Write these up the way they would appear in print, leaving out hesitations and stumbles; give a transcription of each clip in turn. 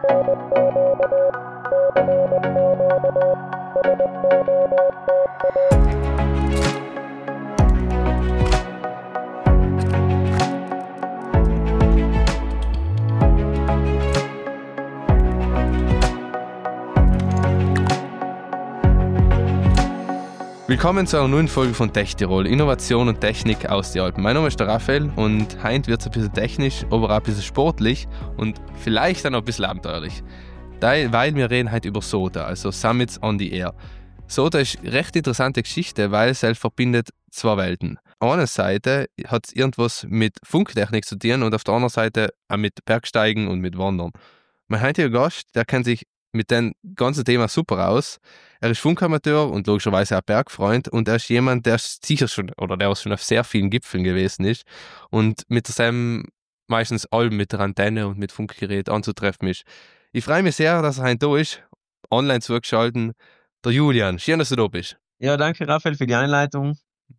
Willkommen zu einer neuen Folge von Tech-Tirol, Innovation und Technik aus den Alpen. Mein Name ist der Raphael und heute wird es ein bisschen technisch, aber auch ein bisschen sportlich und vielleicht dann auch ein bisschen abenteuerlich. Weil wir reden heute über SOTA, also Summits on the Air. SOTA ist eine recht interessante Geschichte, weil es verbindet zwei Welten. Auf der einen Seite hat es irgendwas mit Funktechnik zu tun und auf der anderen Seite auch mit Bergsteigen und mit Wandern. Mein heutiger Gast, der kennt sich mit dem ganzen Thema super aus. Er ist Funkamateur und logischerweise auch Bergfreund und er ist jemand, der sicher schon oder der schon auf sehr vielen Gipfeln gewesen ist und mit seinem meistens Alben mit der Antenne und mit Funkgerät anzutreffen ist. Ich freue mich sehr, dass er heute da ist, online zugeschaltet. Der Julian, schön, dass du da bist. Ja, danke Raphael für die Einleitung.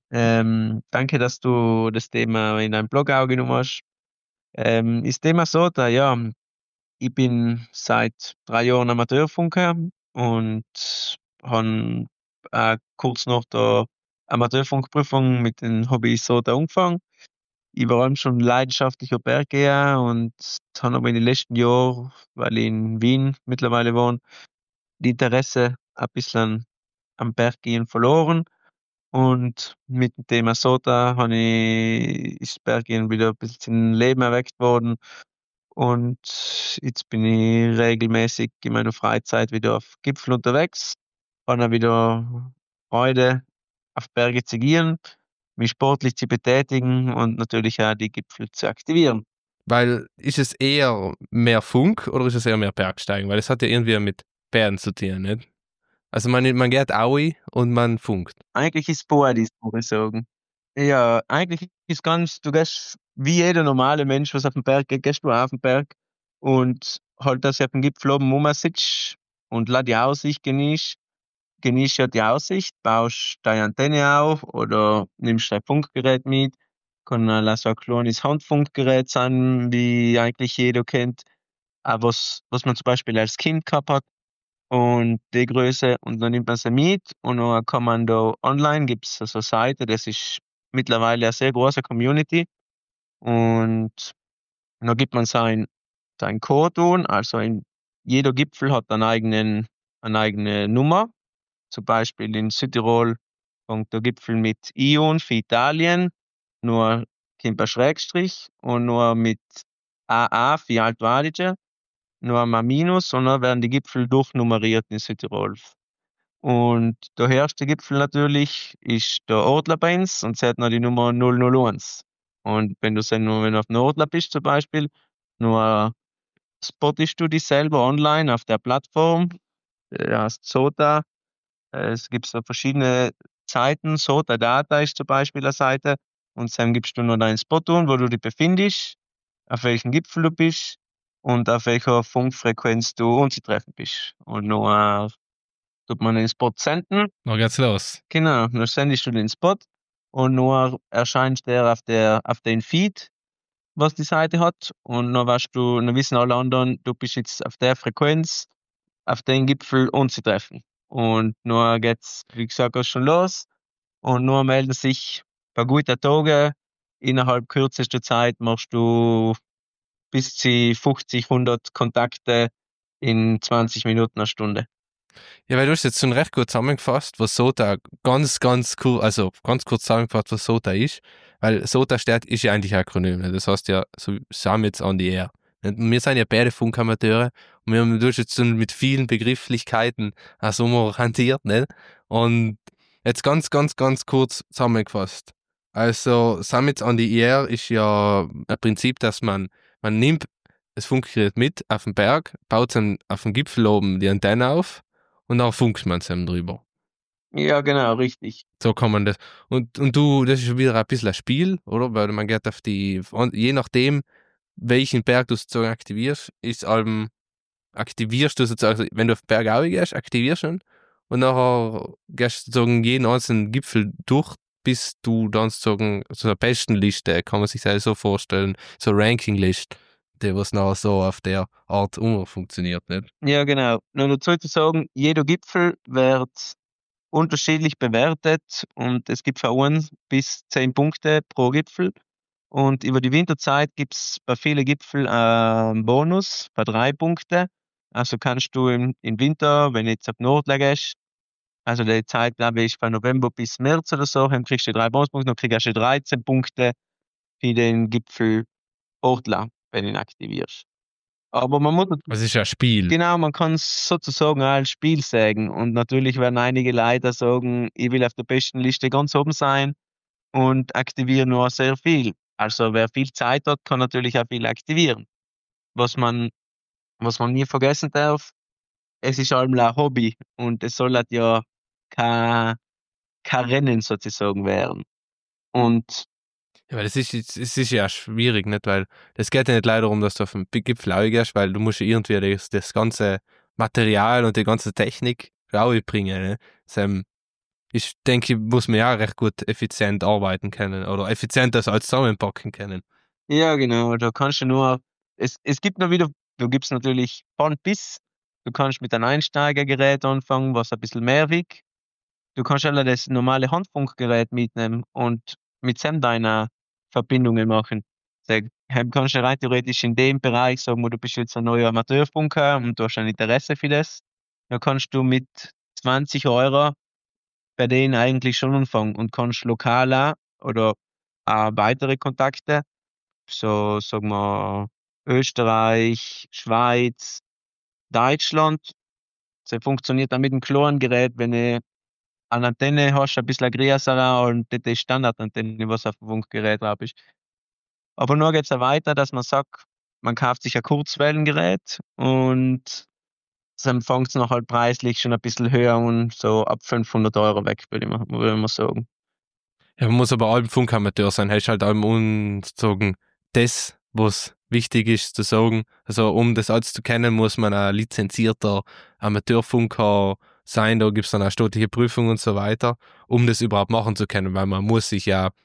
Danke, dass du das Thema in deinem Blog aufgenommen hast. Das Thema SOTA, ja, ich bin seit 3 Jahren Amateurfunker und habe kurz nach der Amateurfunkprüfung mit dem Hobby SOTA angefangen. Ich war allem schon leidenschaftlicher Berggeher und habe aber in den letzten Jahren, weil ich in Wien mittlerweile wohne, die Interesse ein bisschen am Berggehen verloren. Und mit dem Thema SOTA ist Berggehen wieder ein bisschen in Leben erweckt worden. Und jetzt bin ich regelmäßig in meiner Freizeit wieder auf Gipfeln unterwegs, habe auch wieder Freude, auf Berge zu gehen, mich sportlich zu betätigen und natürlich auch die Gipfel zu aktivieren. Weil ist es eher mehr Funk oder ist es eher mehr Bergsteigen? Weil es hat ja irgendwie mit Bergen zu tun, nicht? Also man geht Aui und man funkt. Eigentlich ist beides, muss ich sagen. Ja, eigentlich ist du gehst wie jeder normale Mensch, was auf den Berg geht, gehst du auf den Berg und halt, dass du auf dem Gipfel oben rumsitzt und die Aussicht genießt ja die Aussicht, baust deine Antenne auf oder nimmst dein Funkgerät mit. Kann so ein kleines Handfunkgerät sein, wie eigentlich jeder kennt, auch was man zum Beispiel als Kind gehabt hat. Und die Größe, und dann nimmt man sie mit und dann kann man da online, gibt es so eine Seite, das ist mittlerweile eine sehr große Community und dann gibt man sein Code an, also jeder Gipfel hat eine eigene Nummer, zum Beispiel in Südtirol fängt der Gipfel mit Ion für Italien, nur kommt ein Schrägstrich und nur mit AA für Alto Adige, nur einmal Minus und dann werden die Gipfel durchnummeriert in Südtirol. Und der erste Gipfel natürlich ist der Ortler-Benz und sie hat noch die Nummer 001. Und wenn du auf dem Ortler bist zum Beispiel, nur spottest du dich selber online auf der Plattform, heißt SOTA. Es gibt so verschiedene Seiten, SOTA Data ist zum Beispiel eine Seite und dann gibst du noch deinen Spot an, wo du dich befindest, auf welchem Gipfel du bist und auf welcher Funkfrequenz du anzutreffen bist. Und noch tut man den Spot senden. Noch geht's los. Genau, dann sendest du den Spot und nur erscheint der auf den Feed, was die Seite hat und dann wissen alle anderen, du bist jetzt auf der Frequenz, auf den Gipfel anzutreffen. Und nur geht's, wie gesagt, auch schon los und nur melden sich ein paar gute Tage. Innerhalb kürzester Zeit machst du bis zu 50, 100 Kontakte in 20 Minuten, eine Stunde. Ja, weil du hast jetzt schon recht gut zusammengefasst, was SOTA ganz kurz zusammengefasst, was SOTA ist. Weil SOTA ist ja eigentlich ein Akronym. Ne? Das heißt ja so Summits on the Air. Und wir sind ja beide Funkamateure und wir haben durch jetzt schon mit vielen Begrifflichkeiten so mal hantiert. Ne? Und jetzt ganz kurz zusammengefasst. Also Summits on the Air ist ja ein Prinzip, dass man nimmt das Funkgerät mit auf den Berg, baut dann auf dem Gipfel oben die Antenne auf und dann funkt man zusammen drüber. Ja, genau, richtig. So kann man das. Und du, das ist schon wieder ein bisschen ein Spiel, oder? Weil man geht auf je nachdem, welchen Berg du sozusagen aktivierst du sozusagen, also wenn du auf den Berg auch gehst, aktivierst du ihn und nachher gehst du sozusagen jeden einzelnen Gipfel durch, bis du dann sozusagen so einer besten Liste, kann man sich das so vorstellen, so Ranking-List, der was nachher so auf der Art funktioniert, nicht? Ja, genau. Nur dazu zu sagen, jeder Gipfel wird unterschiedlich bewertet und es gibt von 1 bis 10 Punkte pro Gipfel. Und über die Winterzeit gibt's bei vielen Gipfeln einen Bonus bei 3 Punkte. Also kannst du im Winter, wenn du jetzt ab Nordleg gehst, also die Zeit, glaube ich, von November bis März oder so, dann kriegst du 3 Bonuspunkte, dann kriegst du 13 Punkte für den Gipfel Ortler, wenn du ihn aktivierst. Aber man muss Es ist ja ein Spiel. genau, man kann es sozusagen auch als Spiel sagen. Und natürlich werden einige Leute sagen, ich will auf der besten Liste ganz oben sein und aktiviere nur sehr viel. Also wer viel Zeit hat, kann natürlich auch viel aktivieren. Was man, was man nie vergessen darf, es ist allem ein Hobby und es soll halt ja kein, kein Rennen sozusagen werden. Und Ja, weil es ist ja schwierig, nicht? Weil es geht ja nicht leider darum, dass du auf den Gipfel gehst, weil du musst ja irgendwie das ganze Material und die ganze Technik bringen. Ne? Ich denke, muss man ja recht gut effizient arbeiten können oder effizienter als zusammenpacken können. ja, genau, da kannst du nur, es gibt nur wieder, du gibst natürlich von bis, du kannst mit einem Einsteigergerät anfangen, was ein bisschen mehr wiegt. Du kannst alle das normale Handfunkgerät mitnehmen und mit dem deine Verbindungen machen. Kannst du rein theoretisch in dem Bereich sagen, wo du bist jetzt ein neuer Amateurfunker und du hast ein Interesse für das, dann kannst du mit 20 € bei denen eigentlich schon anfangen und kannst lokal auch oder auch weitere Kontakte, so sagen wir Österreich, Schweiz, Deutschland. Das funktioniert dann mit dem kleinen Gerät, wenn du eine Antenne hast, ein bisschen größer und das ist Standardantenne, was auf dem Funkgerät drauf ist. Aber nur geht's auch weiter, dass man sagt, man kauft sich ein Kurzwellengerät und dann fängt's noch halt preislich schon ein bisschen höher und so ab 500 € weg, würde ich mal sagen. Ja, man muss aber allem Funkamateur sein, hast halt allem sagen, das, was wichtig ist zu sagen. Also um das alles zu kennen, muss man ein lizenzierter Amateurfunker sein, da gibt es dann eine staatliche Prüfung und so weiter, um das überhaupt machen zu können, weil man muss sich ja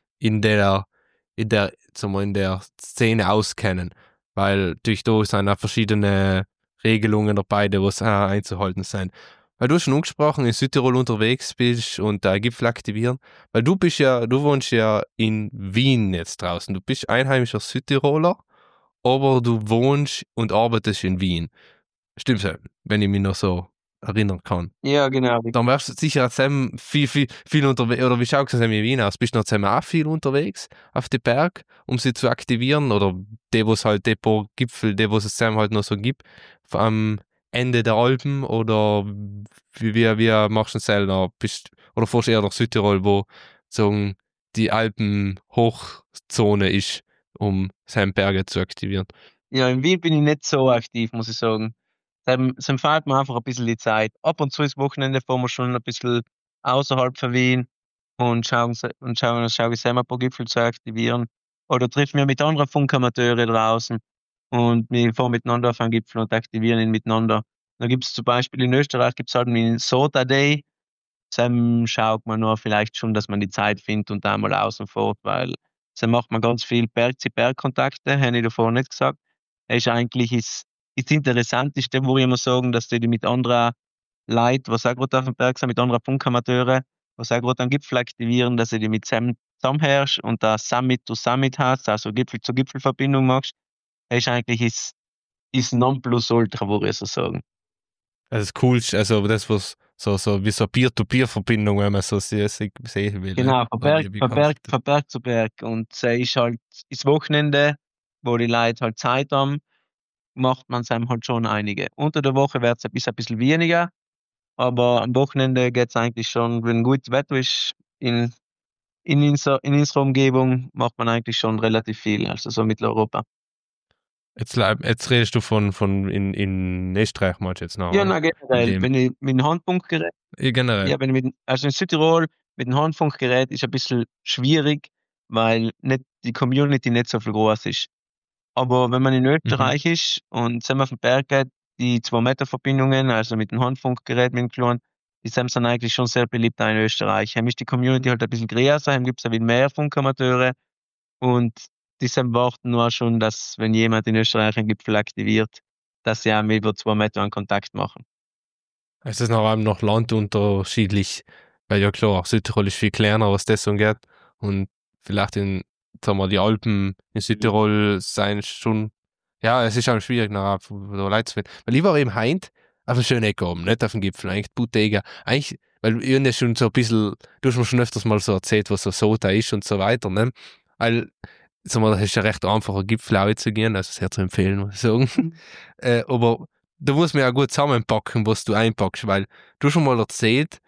sagen wir, in der Szene auskennen, weil durch da sind auch verschiedene Regelungen dabei, die was einzuhalten sind. Weil du schon angesprochen, in Südtirol unterwegs bist und da Gipfel aktivieren. Weil du wohnst ja in Wien jetzt draußen. Du bist einheimischer Südtiroler, aber du wohnst und arbeitest in Wien. Stimmt's ja, wenn ich mich noch so erinnern kann. Ja, genau. Dann wärst du sicher zusammen viel unterwegs, oder wie schaut es in Wien aus? Bist du noch zusammen auch viel unterwegs auf den Berg, um sie zu aktivieren? Oder die, wo es halt, die paar Gipfel, die, wo es zusammen halt noch so gibt, am Ende der Alpen? Oder wie machst du das selber? Oder fährst du eher nach Südtirol, wo sagen, die Alpen-Hochzone ist, um seine Berge zu aktivieren? Ja, in Wien bin ich nicht so aktiv, muss ich sagen. Dann fehlt mir einfach ein bisschen die Zeit. Ab und zu ist Wochenende fahren wir schon ein bisschen außerhalb von Wien und schaue ich selber ein paar Gipfel zu aktivieren. Oder treffe mich mit anderen Funkamateure draußen und wir fahren miteinander auf einen Gipfel und aktivieren ihn miteinander. Da gibt's zum Beispiel in Österreich gibt's halt den Sota Day. Dann schaut man nur vielleicht schon, dass man die Zeit findet und da mal außen fährt, weil dann macht man ganz viel Berg-zu-Berg-Kontakte, habe ich davor nicht gesagt. Das ist eigentlich das Interessanteste, wo ich immer sagen, dass du dich mit anderen Leuten, was auch gerade auf dem Berg sind, mit anderen Funkamateure, was auch gerade einen Gipfel aktivieren, dass du dich mit zusammenhörst und da Summit to Summit hast, also Gipfel-zu-Gipfel-Verbindung machst. Das ist eigentlich das Nonplusultra, würde ich so sagen. Also das Coolste, also das, was so wie so Peer-to-Peer-Verbindung, wenn man so sehen will, ne? Genau, von Oder Berg wie von kannst Berg du von Berg zu Berg und ist halt das Wochenende, wo die Leute halt Zeit haben, macht man's einem halt schon einige. Unter der Woche ist ein bisschen weniger, aber am Wochenende geht's eigentlich schon, wenn gutes Wetter ist in unserer Umgebung, macht man eigentlich schon relativ viel, also so Mitteleuropa. jetzt redest du von in Österreich meinst du jetzt noch, Ja, oder? na In generell, dem, wenn ich mit dem Handfunkgerät generell. ja, wenn ich mit also in Südtirol mit dem Handfunkgerät ist ein bisschen schwierig, weil nicht die Community nicht so viel groß ist. Aber wenn man in Mhm. Österreich ist und zusammen auf den Berg geht, die 2 Meter Verbindungen, also mit dem Handfunkgerät, mit dem kleinen, die sind eigentlich schon sehr beliebt auch in Österreich. Heim ist die Community halt ein bisschen größer, heim gibt's ein wenig mehr Funkamateure und diesem Wort nur schon, dass wenn jemand in Österreich einen Gipfel aktiviert, dass sie auch mit über 2 Meter einen Kontakt machen. Es ist noch landunterschiedlich, weil ja klar, Südtirol ist viel kleiner, was das angeht. Und vielleicht sagen wir, die Alpen in Südtirol seien schon, ja, es ist auch schwierig, nach Leute zu finden. Weil ich war eben heint auf einem schönen Eck oben, nicht auf dem Gipfel, eigentlich Boutega. Eigentlich, weil ich ja schon so ein bisschen, du hast mir schon öfters mal so erzählt, was so Sota ist und so weiter, ne? Weil, sagen wir, das ist ja recht einfacher Gipfel auch zu gehen, also sehr zu empfehlen, muss ich sagen. Aber da muss man ja gut zusammenpacken, was du einpackst, weil du schon mal erzählt,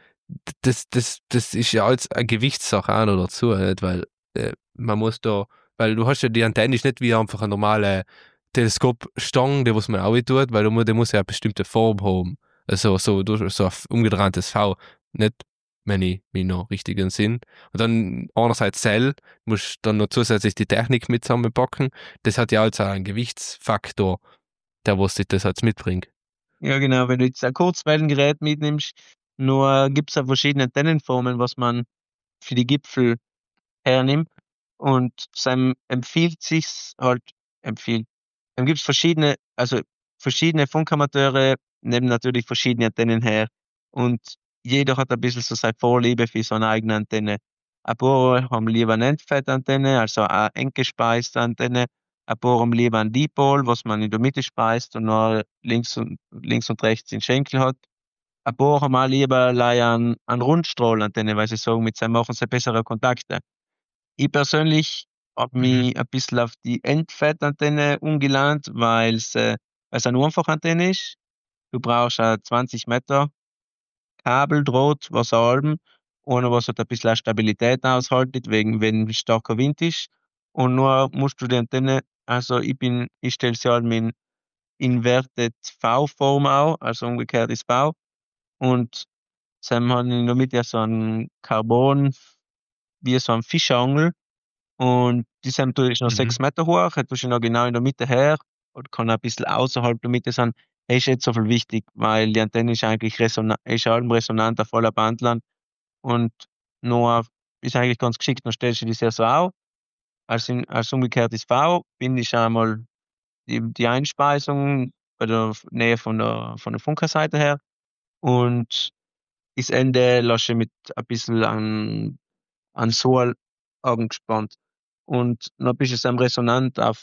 das ist ja alles eine Gewichtssache auch noch dazu, nicht? Weil man muss da, weil du hast ja die Antenne ist nicht wie einfach eine normale Teleskopstange, die was man auch tut, weil der muss ja eine bestimmte Form haben. Also so ein umgedrehtes V, nicht, wenn ich mich noch richtig entsinne. Und dann einerseits Zell, musst dann noch zusätzlich die Technik mit zusammenpacken. Das hat ja also einen Gewichtsfaktor, der was sich das jetzt mitbringt. Ja, genau, wenn du jetzt ein Kurzwellengerät mitnimmst, nur gibt es ja verschiedene Antennenformen, was man für die Gipfel hernimmt. Und Sam empfiehlt sich's halt, empfiehlt. Dann gibt's verschiedene Funkamateure nehmen natürlich verschiedene Antennen her. Und jeder hat ein bisschen so seine Vorliebe für so eine eigene Antenne. Ein paar haben lieber eine Endfettantenne, also eine eng gespeiste Antenne. Ein paar haben lieber einen Dipol, was man in der Mitte speist und nur links und rechts den Schenkel hat. Ein paar haben auch lieber eine Rundstrahlantenne, weil sie sagen, mit dem machen sie bessere Kontakte. Ich persönlich habe mich ein bisschen auf die Endfettantenne umgelernt, weil's eine Einfachantenne ist. Du brauchst ein 20 Meter Kabel, Draht, was halben, ohne was halt ein bisschen Stabilität aushaltet, wegen wenn starker Wind ist. Und nur musst du die Antenne, also ich stelle sie halt in Inverted V-Form auch, also umgekehrtes V. Und sie haben in der Mitte so ein Carbon, wie so ein Fischangel. Und die sind natürlich noch 6 Meter hoch, jetzt tust du noch genau in der Mitte her und kann ein bisschen außerhalb der Mitte sein. Das ist nicht so viel wichtig, weil die Antenne ist eigentlich ist allem resonant auf aller Bandland und nur ist eigentlich ganz geschickt. Dann stellst du die sehr so auf, als umgekehrtes V, bindest einmal die Einspeisung bei der Nähe von der Funkerseite her und das Ende lasse ich mit ein bisschen an Sohl angespannt. Und dann bist du dann resonant auf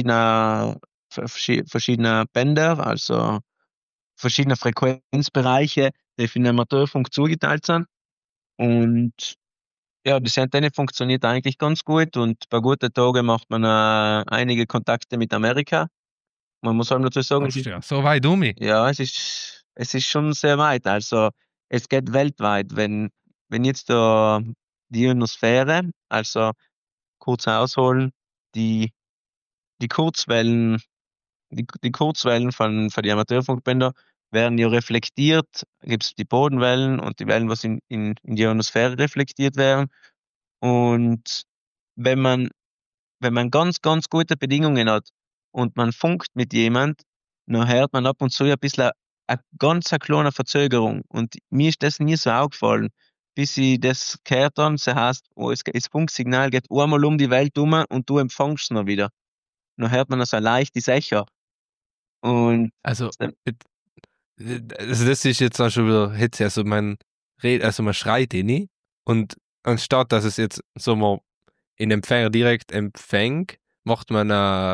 verschiedene Bänder, also verschiedene Frequenzbereiche, die für den Amateurfunk zugeteilt sind. Und ja, die Antenne funktioniert eigentlich ganz gut und bei guten Tagen macht man einige Kontakte mit Amerika. Man muss halt dazu sagen, Ja, so weit um mich. ja, es ist schon sehr weit. Also es geht weltweit. Wenn jetzt die Ionosphäre, also kurz ausholen, die, die Kurzwellen, die Kurzwellen von den Amateurfunkbändern werden ja reflektiert. Da gibt es die Bodenwellen und die Wellen, was in die Ionosphäre reflektiert werden. Und wenn man wenn man ganz, ganz gute Bedingungen hat und man funkt mit jemand, dann hört man ab und zu ein bisschen eine ganz kleine Verzögerung. Und mir ist das nie so aufgefallen, bis ich das gehört habe. Das heißt, das Funksignal geht einmal um die Welt um und du empfängst es noch wieder. Dann hört man also leicht die Echo. Und Also, also das ist jetzt auch schon wieder Hitze, also man schreit ihn nicht und anstatt dass es jetzt so mal in Empfänger direkt empfängt, macht man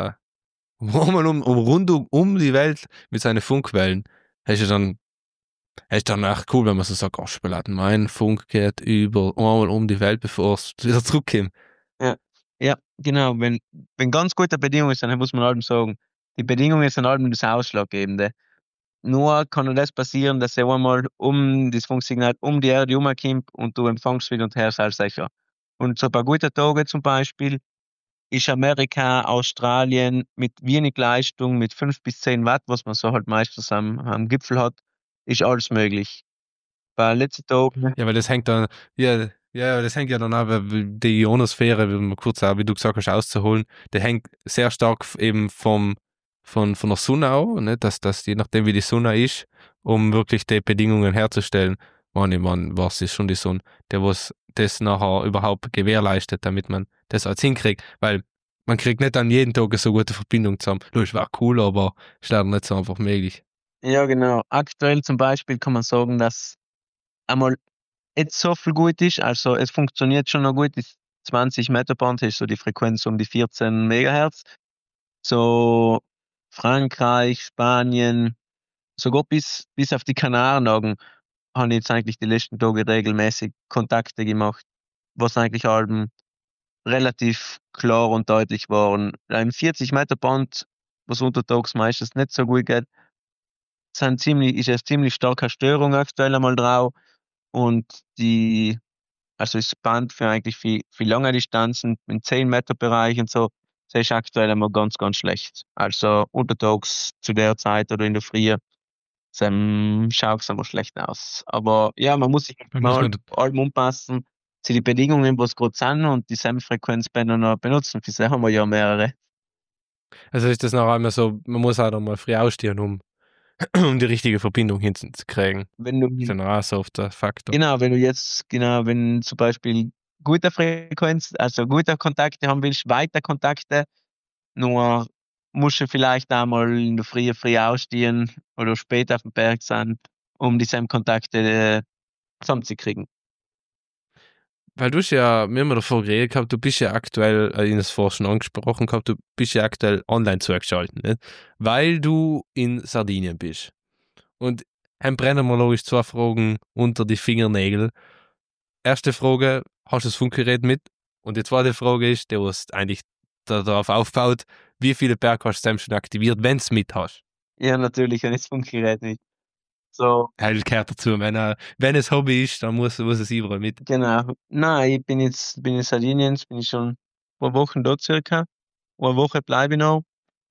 rund um die Welt mit seinen Funkwellen. Das ist dann echt cool, wenn man so sagt, oh, mein Funk geht über einmal um die Welt, bevor es wieder zurückkommt. ja, ja, genau. Wenn ganz gute Bedingungen sind, dann muss man halt sagen, die Bedingungen sind halt das Ausschlaggebende. Nur kann das passieren, dass er einmal das Funksignal um die Erde herumkommt und du empfängst wieder und hörst alles sicher. Und so bei guten Tagen zum Beispiel ist Amerika, Australien mit wenig Leistung, mit 5 bis 10 Watt, was man so halt meistens am Gipfel hat, ist alles möglich. Bei letzten Tagen, Ja, weil das hängt dann, das hängt ja dann auch, weil die Ionosphäre, wie man kurz auch, wie du gesagt hast, auszuholen, der hängt sehr stark eben von der Sonne auch, ne? Dass je nachdem wie die Sonne ist, um wirklich die Bedingungen herzustellen, was ist schon die Sonne, der was das nachher überhaupt gewährleistet, damit man das als hinkriegt, weil Man kriegt nicht an jeden Tag so gute Verbindung zusammen. Das wäre cool, aber ist leider nicht so einfach möglich. Ja, genau. Aktuell zum Beispiel kann man sagen, dass einmal nicht so viel gut ist. Also es funktioniert schon noch gut. Die 20 Meterband ist so die Frequenz um die 14 Megahertz. So Frankreich, Spanien, sogar bis auf die Kanaren habe ich jetzt eigentlich die letzten Tage regelmäßig Kontakte gemacht, was eigentlich allem relativ klar und deutlich waren. Ein 40 Meter Band, was untertags meistens nicht so gut geht, ist eine ziemlich starke Störung aktuell einmal drauf und also das Band für eigentlich viel lange Distanzen, im 10 Meter Bereich und so, das ist aktuell einmal ganz, ganz schlecht. Also untertags zu der Zeit oder in der Früh, schaut es einmal schlecht aus. Aber ja, man muss sich Da muss mal man, allem anpassen, zu den Bedingungen, was gerade sind und die Frequenzbänder noch benutzen. Für sie haben wir ja mehrere. also ist das noch einmal so, man muss auch noch mal früh ausstehen, um die richtige Verbindung hinzukriegen. Wenn du, Ist ja noch auch so oft der Faktor. wenn zum Beispiel gute Frequenz, also gute Kontakte haben willst, weiter Kontakte, nur musst du vielleicht einmal in der Früh ausstehen oder später auf dem Berg sein, um diese Kontakte zusammenzukriegen. Weil wir haben ja davor geredet gehabt, du bist ja aktuell, ich das vorher schon angesprochen gehabt, du bist ja aktuell online zugeschaltet, nicht? Weil du in Sardinien bist. Und dann brennen mir logisch zwei Fragen unter die Fingernägel. Erste Frage, hast du das Funkgerät mit? Und die zweite Frage ist, der was eigentlich darauf aufbaut, wie viele Berge hast du schon aktiviert, wenn du es mit hast? Ja, natürlich, und das Funkgerät nicht. So, Halt gehört dazu, wenn es Hobby ist, dann muss es überall mit. genau. Nein, bin in Sardinien, jetzt bin ich schon 2 Wochen dort circa. 1 Woche bleibe ich noch.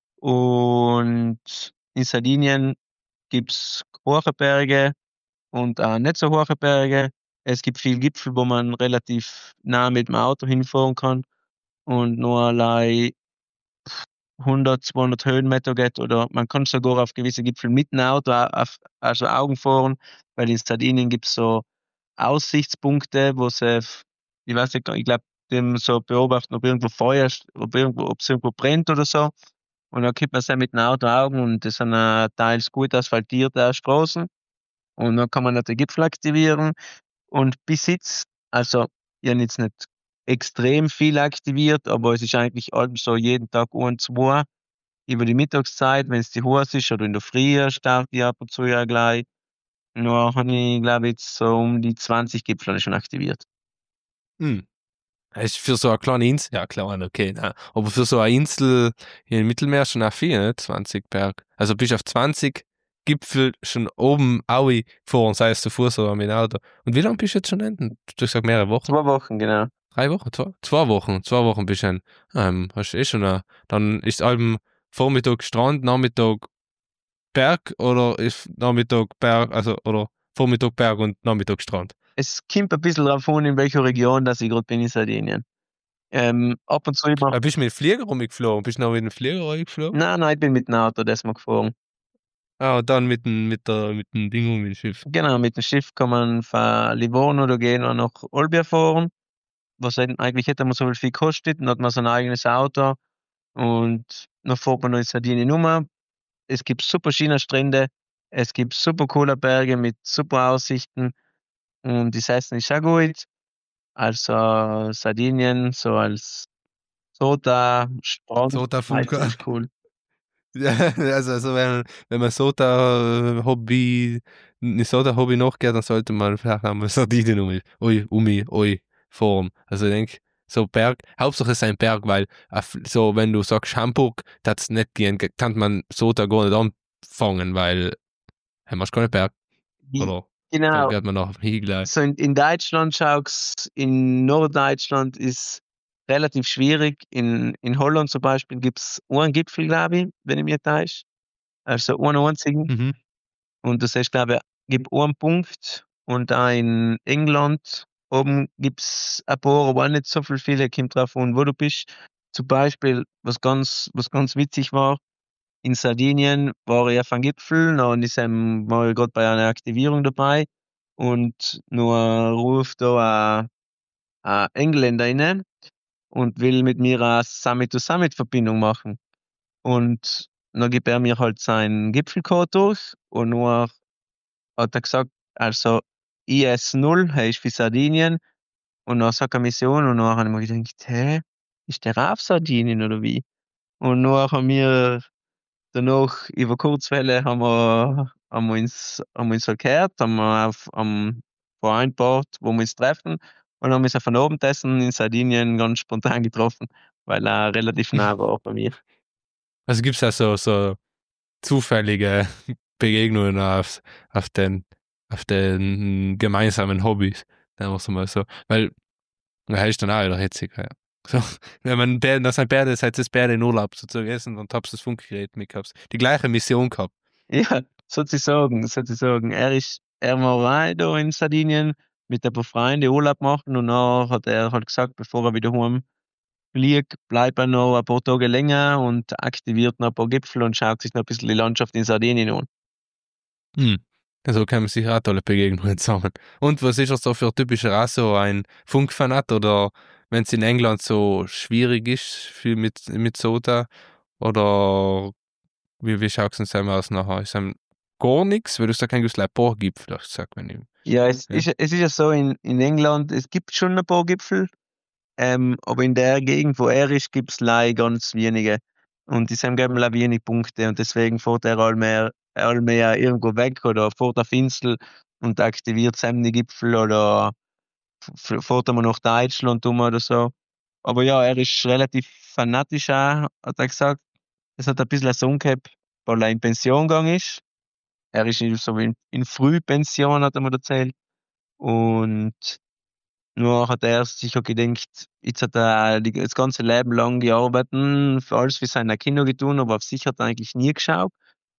Und in Sardinien gibt's hohe Berge und auch nicht so hohe Berge. Es gibt viele Gipfel, wo man relativ nah mit dem Auto hinfahren kann und nur allein 100, 200 Höhenmeter geht oder man kann sogar auf gewisse Gipfel mit dem Auto also Augen fahren, weil in Sardinien gibt's so Aussichtspunkte, wo sie, ich weiß nicht, ich glaube, dem so beobachten, ob irgendwo Feuer, ob es irgendwo brennt oder so. Und dann gibt man sie mit dem Auto Augen und das sind teils gut asphaltierte Straßen. Und dann kann man noch den Gipfel aktivieren. Und bis jetzt, also ich habe jetzt nicht extrem viel aktiviert, aber es ist eigentlich allem so jeden Tag 1, 2 über die Mittagszeit, wenn es die Hose ist oder in der Früh starte ich ab und zu ja gleich. Nur habe ich, glaube ich, jetzt so um die 20 Gipfel schon aktiviert. Hm. Ist für so eine kleine Insel, ja klar, okay, nein. Aber für so eine Insel hier im Mittelmeer schon auch viel, ne? 20 Berg. Also bist auf 20 Gipfel schon oben Aui fahren, sei es zu Fuß oder mit dem Auto. Und wie lange bist du jetzt schon hinten? Du hast gesagt mehrere Wochen? 2 Wochen, genau. 3 Wochen? Zwei Wochen. 2 Wochen bist du hin. Hast du eh schon dann ist abends Vormittag Strand, Nachmittag Berg oder ist Nachmittag Berg, also oder Vormittag Berg und Nachmittag Strand? Es kommt ein bisschen drauf an, in welcher Region dass ich gerade bin in Sardinien. Ab und zu immer. Bist du mit dem Flieger rumgeflogen? Bist du noch mit dem Flieger rumgeflogen? Nein, ich bin mit dem Auto das mal gefahren. Ah, und dann mit dem Ding, mit dem Schiff. Genau, mit dem Schiff kann man von Livorno oder Genua nach Olbia fahren, was eigentlich hätte man so viel gekostet. Dann hat man sein eigenes Auto und dann fährt man noch in Sardinien rum. Es gibt super schöne Strände, es gibt super coole Berge mit super Aussichten und das Essen ist auch gut. Also Sardinien so als Sota, Strand, Sota Fuga. ist cool. Ja, also wenn man Sota-Hobby, nicht Sota-Hobby nachgeht, dann sollte man vielleicht auch mal Sardinien fahren. Also ich denke, so Berg, Hauptsache es ist ein Berg, weil so, wenn du sagst Hamburg, das nicht gehen, kann man Sota gar nicht anfangen, weil hey, machst keine Berg, Wie, oder? Da genau, geht man nach Higleich. so in Deutschland schaut's, in Norddeutschland ist relativ schwierig. In Holland zum Beispiel gibt's einen Gipfel, glaube ich, wenn ich mich nicht täusche. Also einen einzigen. Mhm. Und das heißt, glaube ich, gibt einen Punkt. Und auch in England oben gibt's ein paar, aber auch nicht so viele, kommt drauf an, wo du bist. Zum Beispiel, was ganz witzig war, in Sardinien war ich auf einem Gipfel, dann war ich gerade bei einer Aktivierung dabei und nur ruft da ein Engländer rein und will mit mir eine Summit-to-Summit-Verbindung machen. Und dann gibt er mir halt seinen Gipfelcode durch und nur hat er gesagt, also IS0 heißt für Sardinien und dann sagt er Mission und dann habe ich mir gedacht, hä, ist der auf Sardinien oder wie? Und dann haben wir danach über Kurzwelle haben wir uns halt gehört, haben wir am vereinbart, wo wir uns treffen und dann haben wir uns auf ein Abendessen in Sardinien ganz spontan getroffen, weil er relativ nah war bei mir. Also gibt es ja so zufällige Begegnungen auf den gemeinsamen Hobbys, sagen wir es mal so. Weil, da ist dann auch wieder hitzig, ja. So, wenn man das ein Bär, das heißt das Bär in Urlaub so zu essen und hab's das Funkgerät mitgehabt. Die gleiche Mission gehabt. Ja, sozusagen, sozusagen. Er war auch da in Sardinien mit ein paar Freunden Urlaub machen und dann hat er halt gesagt, bevor er wieder heim fliegt, bleibt er noch ein paar Tage länger und aktiviert noch ein paar Gipfel und schaut sich noch ein bisschen die Landschaft in Sardinien an. Hm. Also kann man sich auch tolle Begegnungen sammeln. Und was ist das so für typische Rasse? So ein Funkfanat oder wenn es in England so schwierig ist viel mit Soda oder wie schaut es denn selber aus nachher? Ist einem gar nichts, weil du da kein Gipfel gibt, vielleicht sagt man ihm. Ja, es Ja. ist, es ist ja so in England, es gibt schon ein paar Gipfel, aber in der Gegend, wo er ist, gibt es leider ganz wenige. Und die haben geben auch wenig Punkte und deswegen fährt er allmehr irgendwo weg oder fährt auf Insel und aktiviert sämtliche Gipfel oder fährt einmal nach Deutschland oder so. Aber ja, er ist relativ fanatisch auch, hat er gesagt. Es hat ein bisschen so gehabt, weil er in Pension gegangen ist. Er ist so in Frühpension, hat er mir erzählt. Und nur hat er sich auch gedacht, jetzt hat er das ganze Leben lang gearbeitet, für alles für seine Kinder getan, aber auf sich hat er eigentlich nie geschaut.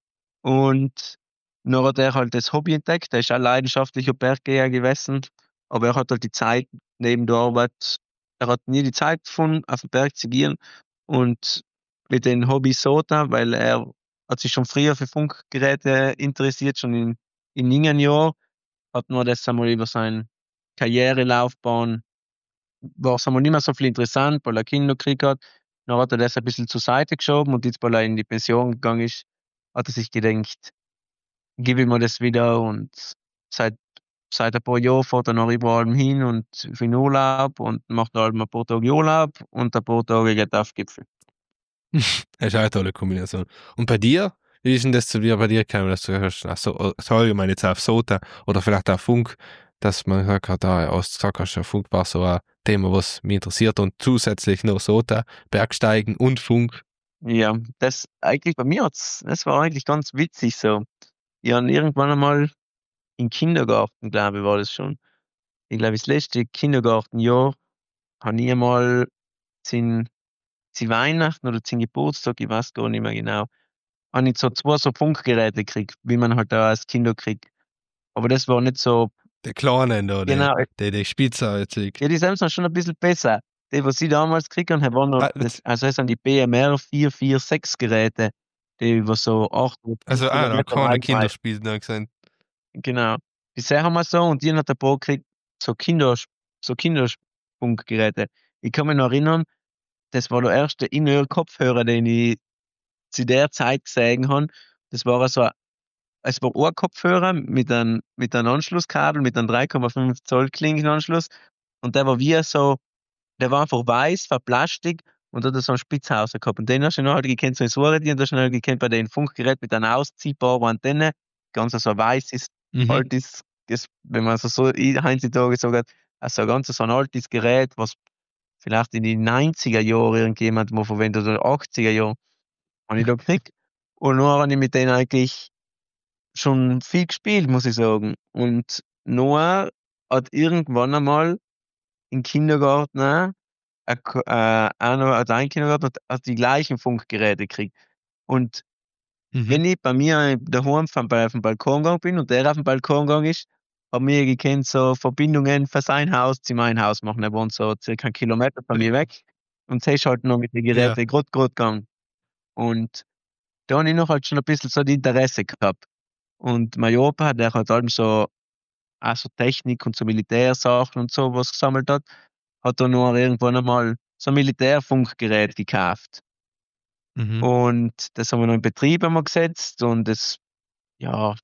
Und dann hat er halt das Hobby entdeckt. Er ist auch leidenschaftlicher Berggeher gewesen, aber er hat halt die Zeit neben der Arbeit, er hat nie die Zeit gefunden, auf den Berg zu gehen. Und mit dem Hobby SOTA, weil er hat sich schon früher für Funkgeräte interessiert, schon in jungen Jahren, hat nur das einmal über seine Karrierelaufbahn, war es einmal nicht mehr so viel interessant, weil er Kinder gekriegt hat. Dann hat er das ein bisschen zur Seite geschoben und jetzt, weil er in die Pension gegangen ist, hat er sich gedacht, gib ihm mal das wieder und seit, seit ein paar Jahren fährt er noch überall hin und für den Urlaub und macht halt mal ein paar Tage Urlaub und ein paar Tage geht er auf Gipfel. Das ist auch eine tolle Kombination. Und bei dir? Wie ist denn das zu dir bei dir gekommen, dass du gesagt hast, so allgemein jetzt auf SOTA oder vielleicht auch Funk, dass man gesagt hat, gesagt hast, ja, Funk war so ein Thema, was mich interessiert und zusätzlich noch SOTA, Bergsteigen und Funk. Ja, das eigentlich bei mir das war eigentlich ganz witzig so. Ich habe irgendwann einmal im Kindergarten, glaube ich, war das schon. Ich glaube, das letzte Kindergartenjahr habe ich einmal zu Weihnachten oder zum Geburtstag, ich weiß gar nicht mehr genau, habe ich so 2 so Funkgeräte gekriegt, wie man halt da als Kinder kriegt. Aber das war nicht so Der Kleine da, genau, der Spitzer jetzt liegt. ja, die sind schon ein bisschen besser. Die, was ich damals gekriegt habe, waren noch das sind die BMR 446 Geräte, die über so 8 oder 10 Also auch noch Kilometer keine Reichweite. Kinderspiele da gesehen. Genau. Die haben wir so und die hat ein paar gekriegt, so Kinderfunkgeräte. Ich kann mich noch erinnern, das war der erste In-Ear-Kopfhörer, den ich zu der Zeit gesehen habe. Das war so es war Ohrkopfhörer mit einem Anschlusskabel, mit einem 3,5 Zoll Klinkenanschluss und der war einfach weiß, von Plastik und hat so einen Spitzhauser gehabt. Und den hast du noch halt gekannt, so ins Ohr und hast du noch halt gekannt bei den Funkgerät mit einer ausziehbaren Antenne, ganz so ein weißes, Mhm. altes, wenn man so heutzutage sagt, also ein ganz so ein altes Gerät, was vielleicht in den 90er Jahren irgendjemand mal verwendet oder 80er Jahren, habe ich da gekriegt. Und dann habe ich mit denen eigentlich schon viel gespielt, muss ich sagen. Und Noah hat irgendwann einmal im Kindergarten einer hat einen Kindergarten hat die gleichen Funkgeräte gekriegt. Und Mhm. wenn ich bei mir daheim auf dem Balkon gegangen bin und der auf dem Balkon gegangen ist, haben wir gekannt, so Verbindungen von sein Haus zu mein Haus machen. Er wohnt so circa 1 Kilometer von mir weg. Und so ist halt noch mit den Ja. Geräten grad gegangen. Und da habe ich noch halt schon ein bisschen so die Interesse gehabt. Und mein Opa, der hat allem so auch so Technik und so Militärsachen und so was gesammelt hat, hat dann noch irgendwann einmal so ein Militärfunkgerät gekauft. Mhm. Und das haben wir noch in Betrieb einmal gesetzt und ja,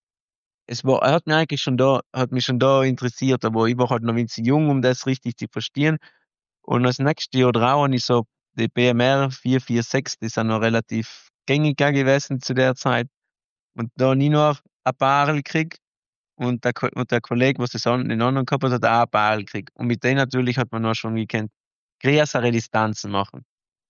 hat mich schon da interessiert, aber ich war halt noch winzig jung, um das richtig zu verstehen. Und als nächstes Jahr drauf habe ich so die BMR 446, die sind noch relativ gängig gewesen zu der Zeit. Und da habe ich noch ein Barrel gekriegt und der Kollege, was den anderen gehabt hat, hat auch ein Barrel gekriegt. Und mit denen natürlich hat man noch schon gekannt, größere Distanzen machen.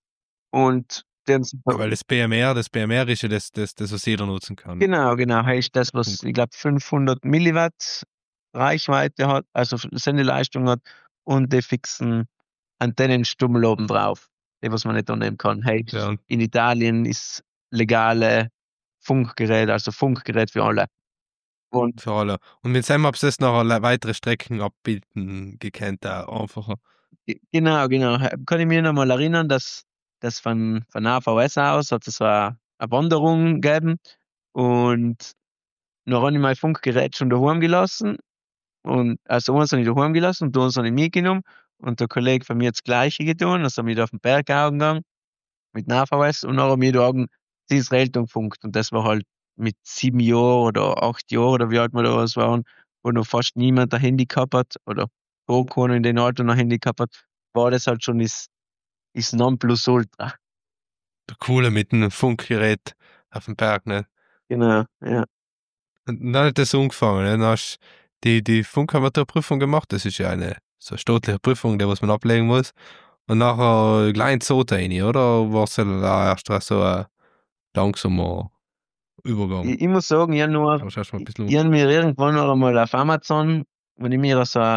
Und dann Ja, weil das BMR ist ja das, was jeder nutzen kann. genau, heißt das, was ich glaube 500 Milliwatt Reichweite hat, also Sendeleistung hat und die fixen Antennenstummel oben drauf, die was man nicht annehmen kann. Ja, Heißt, und in Italien ist legale Funkgerät, also Funkgerät für alle. Und für alle. Und mit Sam habt ihr das noch weitere Strecken abbilden gekannt, auch einfacher. genau. Kann ich mich noch mal erinnern, dass das von AVS aus hat es so eine Wanderung gegeben und noch habe ich mein Funkgerät schon daheim gelassen und also eins habe ich daheim gelassen und eins habe ich mitgenommen und der Kollege von mir hat das Gleiche getan, also wir da auf den Berg gegangen mit dem AVS und nachher haben wir da die Israel gefunkt und das war halt mit 7 Jahren oder 8 Jahren oder wie alt wir da waren, wo noch fast niemand ein Handy gehabt hat oder gar keiner in dem Alter noch ein Handy gehabt hat, war das halt schon das Nonplusultra. Der Coole mit einem Funkgerät auf dem Berg, ne? Genau, ja. Und dann hat das angefangen, ne? Dann hast du die Funkamateurprüfung gemacht. Das ist ja eine so eine staatliche Prüfung, die was man ablegen muss. Und nachher gleich Zote rein, oder? War es da erst so ein langsamer Übergang? Ich muss sagen, Da warst du erst mal ein bisschen. ich habe mir irgendwann noch einmal auf Amazon, wenn ich mir so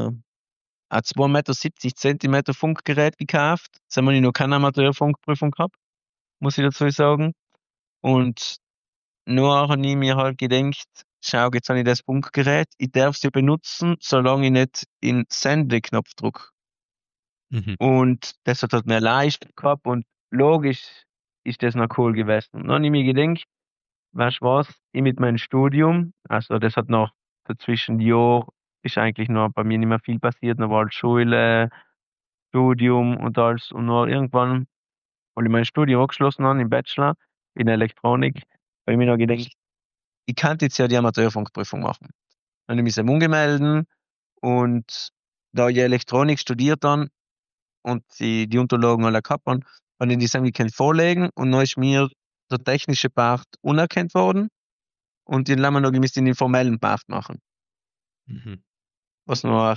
ein 2,70 Zentimeter Funkgerät gekauft. Das haben wir noch keine Amateurfunkprüfung gehabt, muss ich dazu sagen. Und nur habe ich mir halt gedacht, schau, jetzt habe ich das Funkgerät, ich darf es ja benutzen, solange ich nicht in Sendeknopf drücke. Mhm. Und das hat halt mehr Leistung gehabt und logisch ist das noch cool gewesen. Und dann habe ich mir gedacht, weißt du was, ich mit meinem Studium, also das hat noch dazwischen Jahr, ist eigentlich noch bei mir nicht mehr viel passiert, noch war halt Schule, Studium und alles. Und noch irgendwann, als ich mein Studium abgeschlossen habe, im Bachelor in Elektronik, habe ich mir noch gedacht, ich kann jetzt ja die Amateurfunkprüfung machen. Dann habe ich mich umgemeldet und da ich Elektronik studiert dann und die Unterlagen alle gehabt habe, habe ich das eigentlich vorlegen und dann ist mir der technische Part unerkannt worden und den lassen wir noch den formellen Part machen. Mhm. Was noch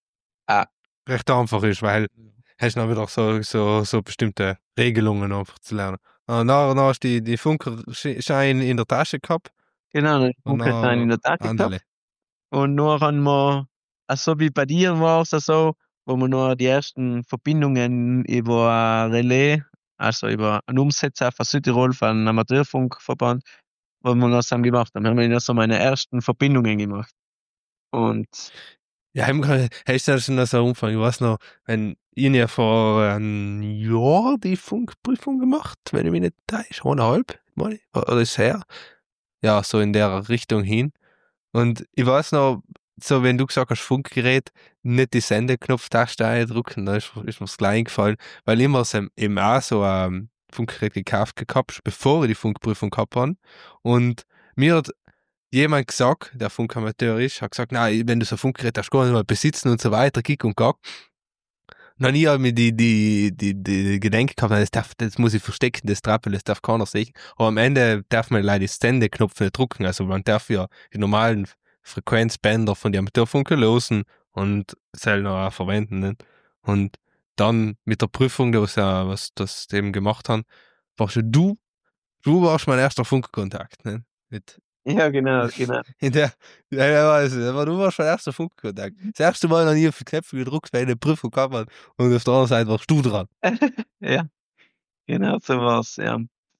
äh, Recht einfach ist, weil hast dann wieder so bestimmte Regelungen einfach zu lernen. Und dann hast du die Funkerschein in der Tasche gehabt genau, einen und Funkerschein in dann der Tasche Andale. gehabt. Und nur haben wir, so wie bei dir war es so, wo wir nur die ersten Verbindungen über ein Relais, also über einen Umsetzer von Südtirol, von einem Amateurfunkverband, wo wir das haben gemacht haben. Haben wir noch so meine ersten Verbindungen gemacht. Und Ja, hast du ja schon so Umfang. Ich weiß noch, wenn ich ja vor einem Jahr die Funkprüfung gemacht, wenn ich mich nicht täusche, 1,5, meine ich, oder ist es her? Ja, so in der Richtung hin. Und ich weiß noch, so wenn du gesagt hast, Funkgerät, nicht die Sendeknopftaste eindrücken, da ist mir's gleich eingefallen, weil ich mir eben auch so ein Funkgerät gekauft gehabt, bevor ich die Funkprüfung gehabt habe. Und mir hat jemand gesagt, der Funkamateur ist, hat gesagt, nein, wenn du so ein Funkgerät hast, gar nicht mal besitzen und so weiter, kick und gack. Noch nie habe ich mir die Gedanken gehabt, das muss ich verstecken, das Trappel, das darf keiner sehen. Aber am Ende darf man leider die Sendeknopf nicht drücken. Also man darf ja die normalen Frequenzbänder von den Amateurfunken losen und selber auch verwenden. Ne? Und dann mit der Prüfung, was das eben gemacht haben, warst du warst mein erster Funkkontakt. Ne? Mit ja, genau. in der, ja, weiß nicht, aber du warst mein erster Funkkontakt. Das erste Mal noch nie auf die Knöpfe gedruckt, weil eine Prüfung kam und auf der anderen Seite warst du dran. Ja, genau so war's, ja.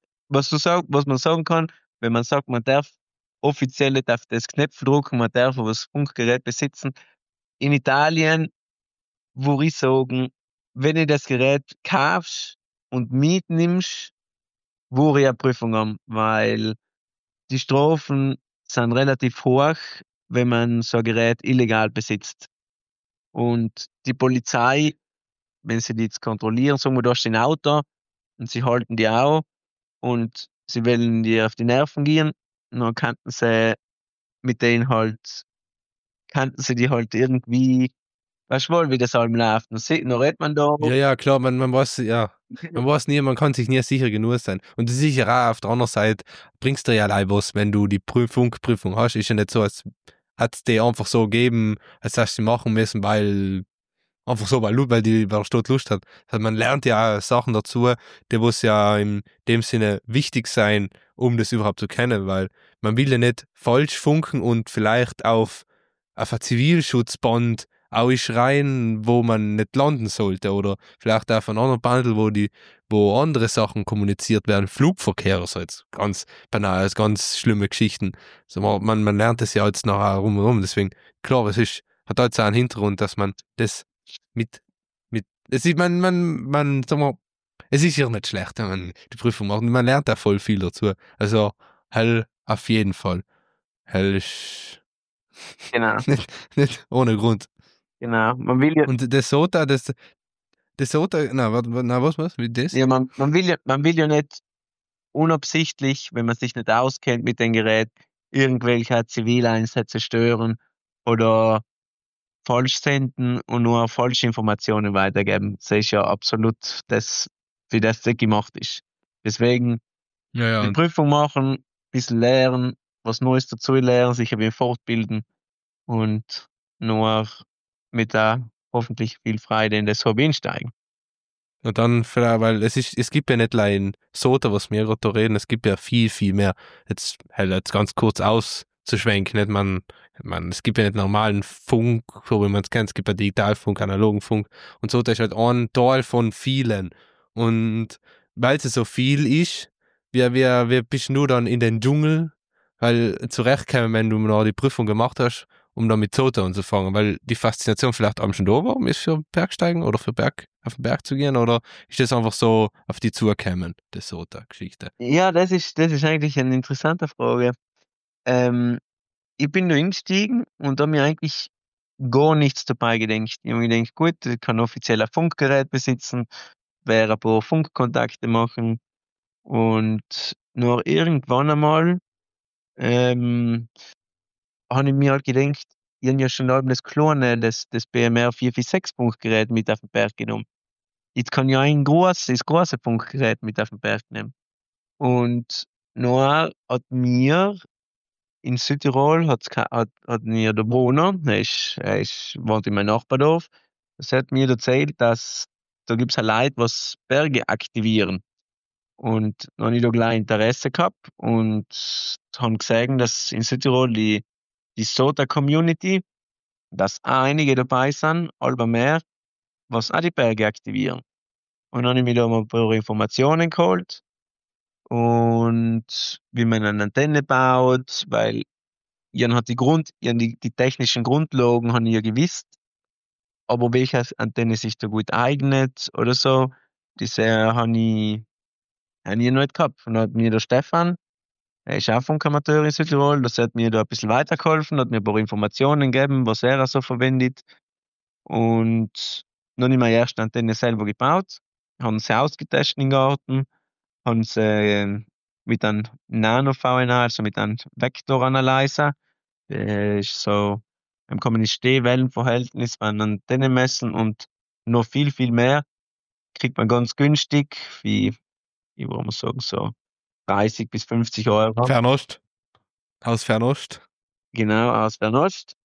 Was man sagen kann, wenn man sagt, man darf offiziell darf das Knöpf drücken, man darf aber das Funkgerät besitzen. In Italien würde ich sagen, wenn du das Gerät kaufst und mitnimmst, würde ich eine Prüfung haben, weil die Strafen sind relativ hoch, wenn man so ein Gerät illegal besitzt. Und die Polizei wenn sie die jetzt kontrollieren, sagen wir, du hast ein Auto und sie halten die auch und sie wollen dir auf die Nerven gehen, dann kannten sie die halt irgendwie, weißt du wohl, wie das allem läuft. Dann redet man da. Ja, ja, klar, man weiß nie, man kann sich nie sicher genug sein. Und das ist ja auch auf der anderen Seite, bringst du ja allein was, wenn du die Funkprüfung hast, ist ja nicht so, als hat es dir einfach so gegeben, als hast du sie machen müssen, weil einfach so, weil der Stadt Lust hat. Also man lernt ja auch Sachen dazu, die muss ja in dem Sinne wichtig sein, um das überhaupt zu kennen, weil man will ja nicht falsch funken und vielleicht auf ein Zivilschutzband ausschreien, wo man nicht landen sollte, oder vielleicht auf ein anderes Bandel, wo andere Sachen kommuniziert werden, Flugverkehr, also jetzt ganz banal, also ganz schlimme Geschichten. Also man lernt das ja jetzt nachher rum, deswegen, klar, hat halt so einen Hintergrund, dass man das mit, es ist, sag mal, es ist ja nicht schlecht, wenn man die Prüfung macht. Man lernt da voll viel dazu. Also, hell auf jeden Fall. Hell ist Genau, nicht ohne Grund. genau. Man will ja, Und das Sota, was? Wie das? ja man will ja nicht unabsichtlich, wenn man sich nicht auskennt mit dem Gerät, irgendwelche Zivileinsätze stören oder falsch senden und nur falsche Informationen weitergeben. Das ist ja absolut das, wie das gemacht ist. Deswegen Ja, ja. die Prüfung machen, ein bisschen lernen, was Neues dazu lernen, sich ein bisschen fortbilden und nur mit der hoffentlich viel Freude in das Hobby einsteigen. Und dann vielleicht, weil es gibt ja nicht allein Sota, was wir gerade da reden, es gibt ja viel, viel mehr. Jetzt ganz kurz auszuschwenken, nicht es gibt ja nicht normalen Funk, so wie man es kennt, es gibt ja Digitalfunk, analogen Funk und Sota ist halt ein Teil von vielen. Und weil es so viel ist, wir bist nur dann in den Dschungel, weil zurechtkommen, wenn du noch die Prüfung gemacht hast, um dann mit Sota anzufangen, weil die Faszination vielleicht am schon da war, um ist für Bergsteigen oder auf den Berg zu gehen, oder ist das einfach so auf die zugekommen, das Sota-Geschichte? Ja, das ist eigentlich eine interessante Frage. Ich bin da eingestiegen und habe mir eigentlich gar nichts dabei gedacht. Ich habe mir gedacht, gut, ich kann offiziell ein Funkgerät besitzen, werde ein paar Funkkontakte machen und nur irgendwann einmal ähm, habe ich mir halt gedacht, ich habe ja schon einmal das BMR 446 Funkgerät mit auf den Berg genommen. Jetzt kann ich ein großes Funkgerät mit auf den Berg nehmen. Und nachher hat mir in Südtirol hat mir der Bruno, wohnt in meinem Nachbardorf, das hat mir erzählt, dass da gibt's auch Leute, was Berge aktivieren. Und dann habe ich da gleich Interesse gehabt und haben gesehen, dass in Südtirol die SOTA-Community, dass auch einige dabei sind, allem mehr, was auch die Berge aktivieren. Und dann habe ich mir da mal ein paar Informationen geholt und wie man eine Antenne baut, weil ich habe die technischen Grundlagen habe ich ja gewusst, aber welche Antenne sich da gut eignet oder so, das habe ich noch nicht gehabt. Und dann hat mir der Stefan, er ist auch Funkamateur in Südtirol, das hat mir da ein bisschen weitergeholfen, hat mir ein paar Informationen gegeben, was er so verwendet. Und dann habe ich meine erste Antenne selber gebaut, haben sie ausgetestet im Garten, haben sie mit einem Nano-VNA, also mit einem Vektoranalyzer, ist so, dann kann man das Stehwellenverhältnis von Antennen messen und noch viel, viel mehr kriegt man ganz günstig, wie wollen wir sagen, so 30 bis 50 €. Fernost? Aus Fernost? Genau, aus Fernost.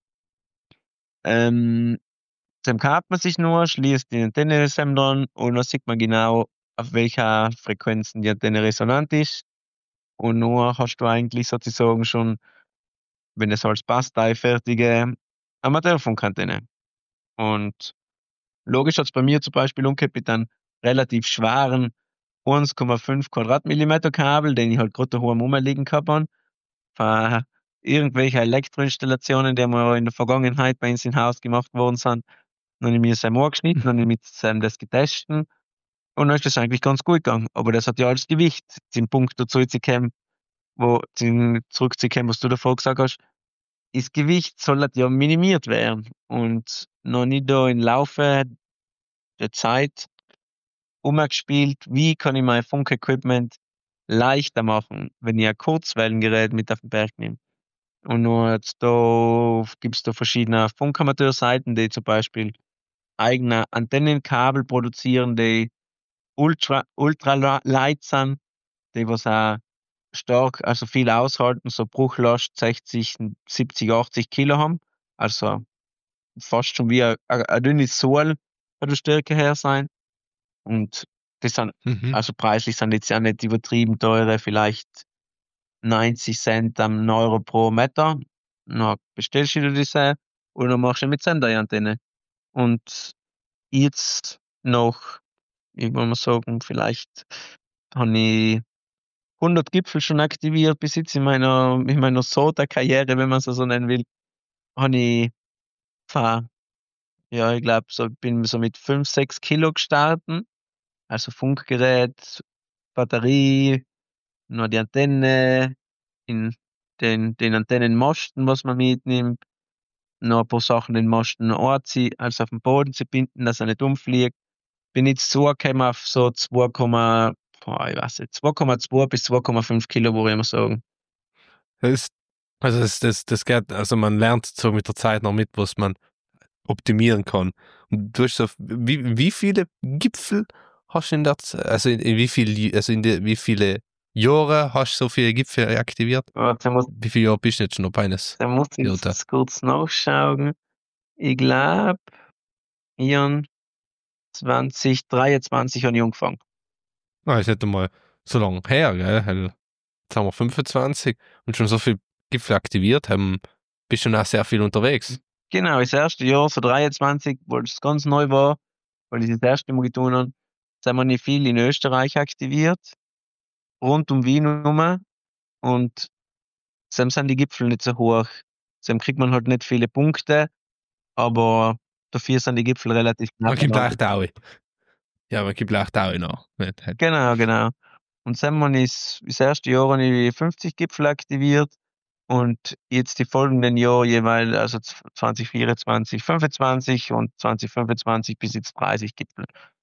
Dann kauft man sich nur, schließt die Antenne dran und dann sieht man genau, auf welcher Frequenzen die Antenne resonant ist. Und nur hast du eigentlich sozusagen schon, wenn es alles passt, eine fertige Amateurfunkantenne. Und logisch hat's bei mir zum Beispiel umgekehrt mit einem relativ schweren 1,5 Quadratmillimeter Kabel, den ich halt grad daheim rumliegen gehabt habe, von irgendwelchen Elektroinstallationen, die mal in der Vergangenheit bei uns im Haus gemacht worden sind. Dann habe ich mir das einmal angeschnitten, dann habe ich mit seinem das getestet und dann ist das eigentlich ganz gut gegangen. Aber das hat ja alles Gewicht. Zum Punkt dazu zu kommen, zurückzukommen, was du davor gesagt hast, das Gewicht soll halt ja minimiert werden. Und noch nicht da im Laufe der Zeit umgespielt, wie kann ich mein Funkequipment leichter machen, wenn ich ein Kurzwellengerät mit auf den Berg nehme. Und nur jetzt da gibt es da verschiedene Funkamateurseiten, die zum Beispiel eigene Antennenkabel produzieren, die ultralight sind, die was auch stark, also viel aushalten, so Bruchlast 60, 70, 80 Kilo haben. Also fast schon wie ein dünnes Sohl von der Stärke her sein. Und das sind, Mhm. also preislich sind jetzt ja nicht übertrieben teure, vielleicht 90 Cent am Euro pro Meter. Dann bestellst du dir diese und dann machst du mit Senderantenne. Und jetzt noch, ich würde mal sagen, vielleicht habe ich 100 Gipfel schon aktiviert bis jetzt in meiner SOTA-Karriere, wenn man es so nennen will. Habe ich, vor, ja, ich glaube, bin so mit 5, 6 Kilo gestartet. Also Funkgerät, Batterie, nur die Antenne, in den Antennenmasten, was man mitnimmt, noch ein paar Sachen den Masten anziehen, also auf den Boden zu binden, dass er nicht umfliegt. Bin jetzt zugekommen auf so 2, ich weiß nicht, 2,2 bis 2,5 Kilo, würde ich mal sagen. Das ist, also das geht, also man lernt so mit der Zeit noch mit, was man optimieren kann. Und du hast so, wie viele Gipfel hast du in der Zeit, also in wie viel, also wie viele Jahre hast du so viele Gipfel aktiviert? Warte, Wie viele Jahre bist du jetzt schon auf eines? da muss ich Jota? jetzt kurz nachschauen. Ich glaube, Ian 2023 habe ich angefangen. Ist nicht einmal so lange her, gell? Weil jetzt haben wir 25 und schon so viel Gipfel aktiviert, bist schon auch sehr viel unterwegs. Genau, das erste Jahr, so 23, wo das ganz neu war, weil ich das erste Mal getan habe, sind wir nicht viel in Österreich aktiviert, rund um Wien herum. Und dann sind die Gipfel nicht so hoch. Dann kriegt man halt nicht viele Punkte, aber dafür sind die Gipfel relativ knapp Man gibt beieinander. leicht auch. Ja, man gibt leicht auch noch. Nicht? Halt. Genau, genau. Und dann ist das erste Jahr habe ich 50 Gipfel aktiviert und jetzt die folgenden Jahre jeweils, also 2024, 25 und 2025 bis jetzt 30 Gipfel.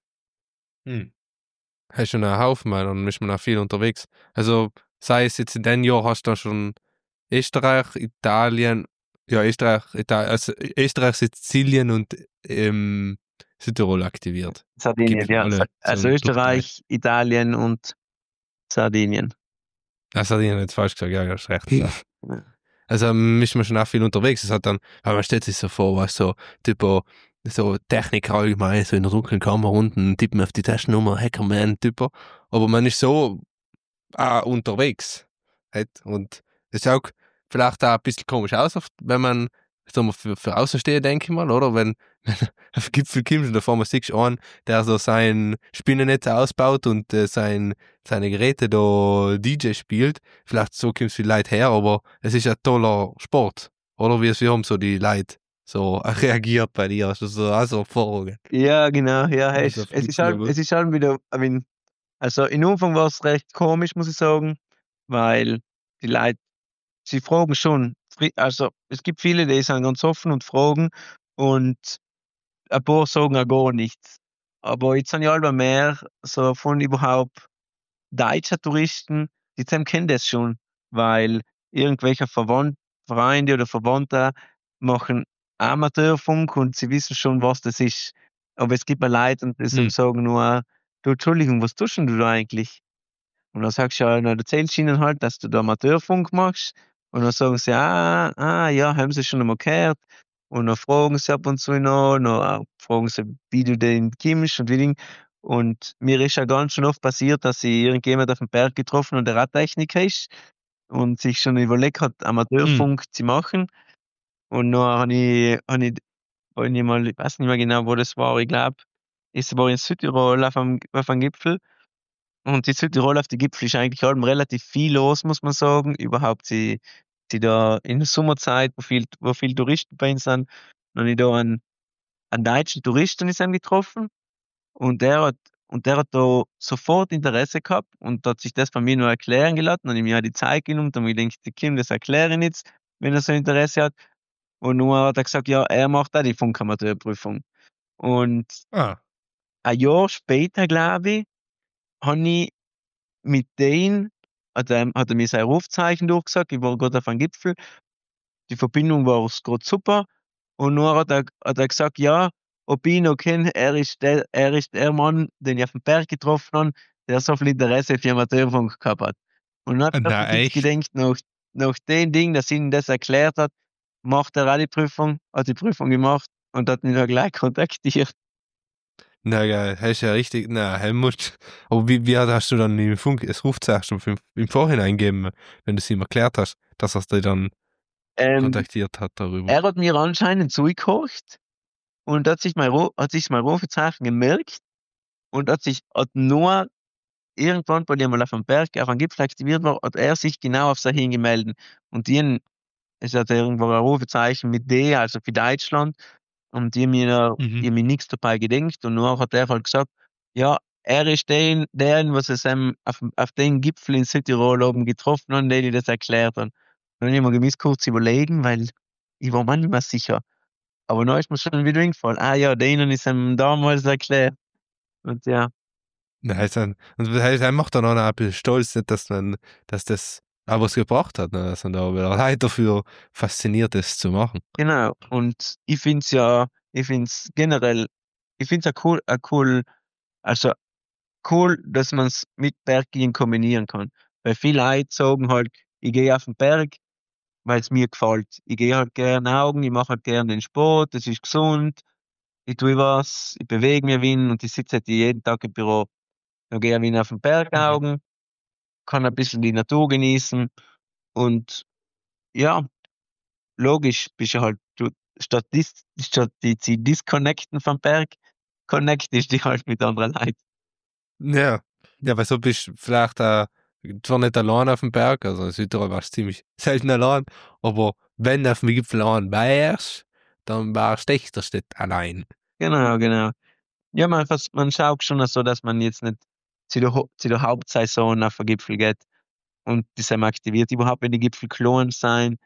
Hm. Hast schon einen Haufen, Mann, und ist man auch viel unterwegs. Also, sei es jetzt in dem Jahr, hast du schon Österreich, Italien, ja, also Österreich, Sizilien und Südtirol aktiviert. Sardinien, Gipfel, ja. alle Also zum Top 3. Österreich, Italien und Sardinien. Das hat ich jetzt falsch gesagt, ja, hast recht. Ja. Also ist man schon auch viel unterwegs. Es hat dann, aber man stellt sich so vor, was so, typo, so Technik allgemein, so in der dunklen Kammer unten, tippen auf die Taschennummer, Hackerman, typo. Aber man ist so unterwegs. Halt. Und das schaut vielleicht auch ein bisschen komisch aus, wenn man, sagen wir, für Außensteher, denke ich mal, oder? Wenn, wenn du auf den Gipfel kommst und da vorne siehst du einen, der so sein Spinnennetz ausbaut und seine Geräte da DJ spielt. Vielleicht so kommst du die Leute her, aber es ist ein toller Sport. Oder wie haben so die Leute so reagiert bei dir? Hast du so also Erfahrungen? Ja, genau, ja, Also auf Gipfel, es ist halt wieder, also in Anfang war es recht komisch, muss ich sagen, weil die Leute, sie fragen schon, also es gibt viele, die sind ganz offen und fragen und ein paar sagen auch gar nichts. Aber jetzt sind ja immer mehr so von überhaupt deutscher Touristen, die kennen das schon, weil irgendwelche Freunde oder Verwandte machen Amateurfunk und sie wissen schon, was das ist. Aber es gibt mir Leute und die Hm. sagen nur, du, Entschuldigung, was tust denn du da eigentlich? Und dann sagst du ja, dann erzählst du ihnen halt, dass du da Amateurfunk machst. Und dann sagen sie, ja, haben sie schon einmal gehört. Und dann fragen sie ab und zu noch fragen sie, wie du denn kommst und wie Ding. Und mir ist ja ganz schön oft passiert, dass ich irgendjemand auf dem Berg getroffen und der Radtechniker ist und sich schon überlegt hat, Hm. Amateurfunk zu machen. Und dann hab ich mal, ich weiß nicht mehr genau, wo das war, ich glaube, es war in Südtirol auf einem Gipfel. Und die Südtirol auf die Gipfel ist eigentlich allem relativ viel los, muss man sagen. Überhaupt sie da in der Sommerzeit, wo viel Touristen bei uns sind, habe ich da einen deutschen Touristen ist getroffen und der hat da sofort Interesse gehabt und hat sich das von mir nur erklären gelassen und ich mir auch die Zeit genommen und ich denke, die Kim das erklären jetzt, wenn er so Interesse hat. Und nur hat er gesagt, ja, er macht auch die Funkamateurprüfung. Und Ah. ein Jahr später, glaube ich, habe ich mit denen, hat er mir sein Rufzeichen durchgesagt, ich war gerade auf einem Gipfel, die Verbindung war gerade super. Und nur hat er gesagt, ja, ob ich ihn noch kenne, er ist der Mann, den ich auf dem Berg getroffen habe, der so viel Interesse für Amateurfunk gehabt hat. Und dann habe Na, ich jetzt echt? gedacht, nach dem Ding, dass ihnen das erklärt hat, macht er auch die Prüfung, hat die Prüfung gemacht und hat mich dann gleich kontaktiert. Na geil, hast ja richtig, na, Helmut. Aber wie hast du dann im Funk das Rufzeichen im Vorhinein gegeben, wenn du es ihm erklärt hast, dass er dich dann Ähm, kontaktiert hat darüber? Er hat mir anscheinend zugehorcht und hat sich mein Rufzeichen gemerkt und hat nur irgendwann, weil ich mal auf dem Berg, auf einem Gipfel aktiviert war, hat er sich genau auf sich hingemeldet. Und es hat irgendwo ein Rufezeichen mit D, also für Deutschland. Und Mhm. die haben mir nichts dabei gedenkt. Und nur hat er halt gesagt, ja, er ist der, was es auf den Gipfel in Südtirol oben getroffen hat, der das erklärt hat. Dann habe ich mir gewiss kurz überlegen, weil ich war mir nicht mehr sicher. Aber dann ist mir schon wieder eingefallen, ah ja, denen ist ihm damals erklärt. Und ja, Na, und er macht dann auch noch ein bisschen stolz, nicht, dass das auch was gebracht hat, ne? Dass er da wieder leid dafür fasziniert ist zu machen. genau. Und ich find's generell, ich find's also cool, dass man es mit Berggehen kombinieren kann. Weil viele Leute sagen halt, ich gehe auf den Berg, weil es mir gefällt. Ich gehe halt gerne Augen, ich mache halt gerne den Sport, das ist gesund, ich tue was, ich bewege mich ein und ich sitze halt jeden Tag im Büro. Dann gehe ich wieder auf den Berg Mhm. Augen, kann ein bisschen die Natur genießen und ja, logisch bist du halt, statt die disconnecten vom Berg, connectest dich halt mit anderen Leuten. Ja. Ja, weil so bist du vielleicht zwar nicht allein auf dem Berg, also in Südtirol warst du ziemlich selten allein, aber wenn du auf dem Gipfel allein wärst, dann warst du echt der nicht allein. Genau, genau. Ja, man schaut schon so, dass man jetzt nicht zu der Hauptsaison auf den Gipfel geht und das einmal aktiviert überhaupt, wenn die Gipfel klein sein,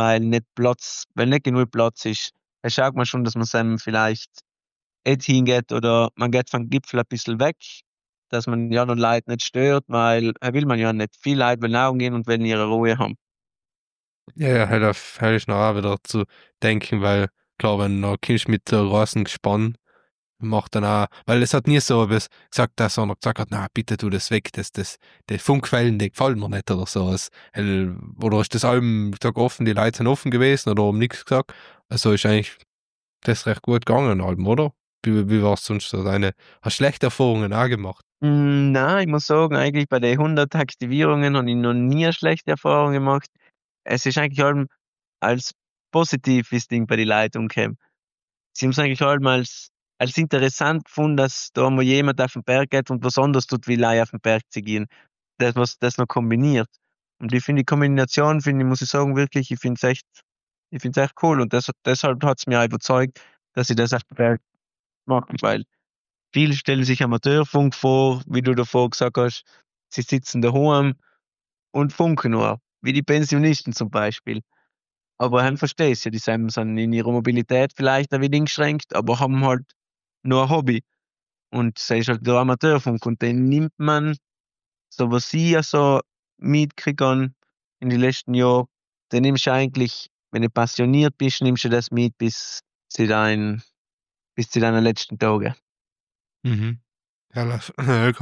weil nicht genug Platz ist. Da schaut man schon, dass man seinem vielleicht nicht hingeht oder man geht vom Gipfel ein bisschen weg, dass man ja noch Leute nicht stört, weil will man ja nicht. Viele Leute wollen auch gehen und wollen ihre Ruhe haben. Ja, ja, halt ich noch auch wieder zu denken, weil klar, wenn du noch kommst mit so großen Gespann, macht dann auch, weil es hat nie so etwas gesagt, dass einer gesagt hat, na bitte tu das weg, die Funkquellen, die gefallen mir nicht oder so. Oder ist das allem Tag offen, die Leute sind offen gewesen oder haben nichts gesagt. Also ist eigentlich das recht gut gegangen, allem, oder? Wie war es sonst so hast schlechte Erfahrungen auch gemacht? Nein, ich muss sagen, eigentlich bei den 100 Aktivierungen habe ich noch nie eine schlechte Erfahrung gemacht. Es ist eigentlich allem als positives Ding bei den Leuten umgekommen. Sie haben es eigentlich allem als interessant gefunden, dass da mal jemand auf den Berg geht und was anderes tut, wie Leute auf den Berg zu gehen. Das, was das noch kombiniert. Und ich finde die Kombination, muss ich sagen, wirklich, ich finde es echt cool. Und deshalb hat es mir auch überzeugt, dass ich das auf den Berg mache, weil viele stellen sich Amateurfunk vor, wie du davor gesagt hast, sie sitzen daheim und funken nur, wie die Pensionisten zum Beispiel. Aber han verstehst ja, sind in ihrer Mobilität vielleicht ein wenig eingeschränkt, aber haben halt nur ein Hobby. Und das ist halt der Amateurfunk und den nimmt man, so was ich ja so mitkriege in den letzten Jahren, den nimmst du eigentlich, wenn du passioniert bist, nimmst du das mit zu dein, bis zu deinen letzten Tagen. Mhm. Ja, das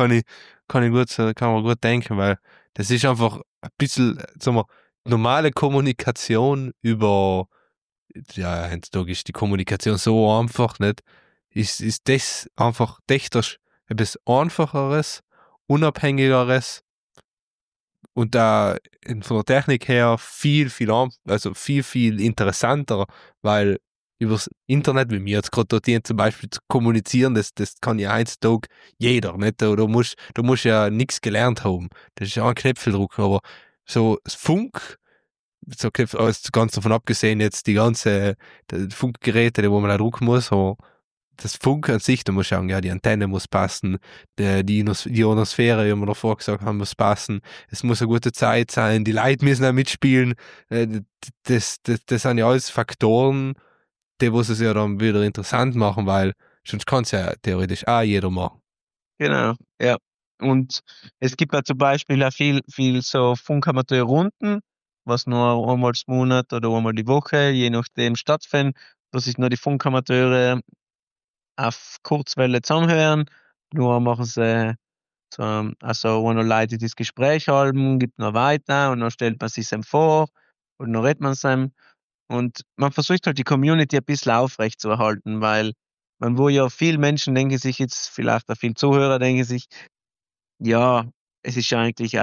kann man gut denken, weil das ist einfach ein bisschen, sagen wir, normale Kommunikation über, ja, heutzutage ist die Kommunikation so einfach, nicht? Ist das einfach etwas Einfacheres, Unabhängigeres und da von der Technik her also viel interessanter, weil übers Internet, wie wir jetzt gerade dort zum Beispiel zu kommunizieren, das kann ja heutzutage jeder, nicht? Du musst ja nichts gelernt haben. Das ist ja ein Knöpfeldruck, aber so das Funk, so ganz davon abgesehen, jetzt die Funkgeräte, die wo man da drucken muss, so das Funk an sich, du musst schauen, ja, die Antenne muss passen, die Ionosphäre, wie wir davor gesagt haben, muss passen, es muss eine gute Zeit sein, die Leute müssen auch mitspielen, das sind ja alles Faktoren, die was es ja dann wieder interessant machen, weil Sonst kann es ja theoretisch auch jeder machen. Genau, ja. Und es gibt ja zum Beispiel auch viel so Funkamateurrunden, was nur einmal im Monat oder einmal die Woche, je nachdem stattfinden, wo sich nur die Funkamateure auf Kurzwelle zusammenhören. Nur machen sie so, also einer leitet das Gespräch halben, gibt noch weiter und dann stellt man sich vor und dann redet man ihm. Und man versucht halt die Community ein bisschen aufrechtzuerhalten, weil wo ja viele Menschen denken sich jetzt, vielleicht auch viele Zuhörer denken sich, ja, es ist ja eigentlich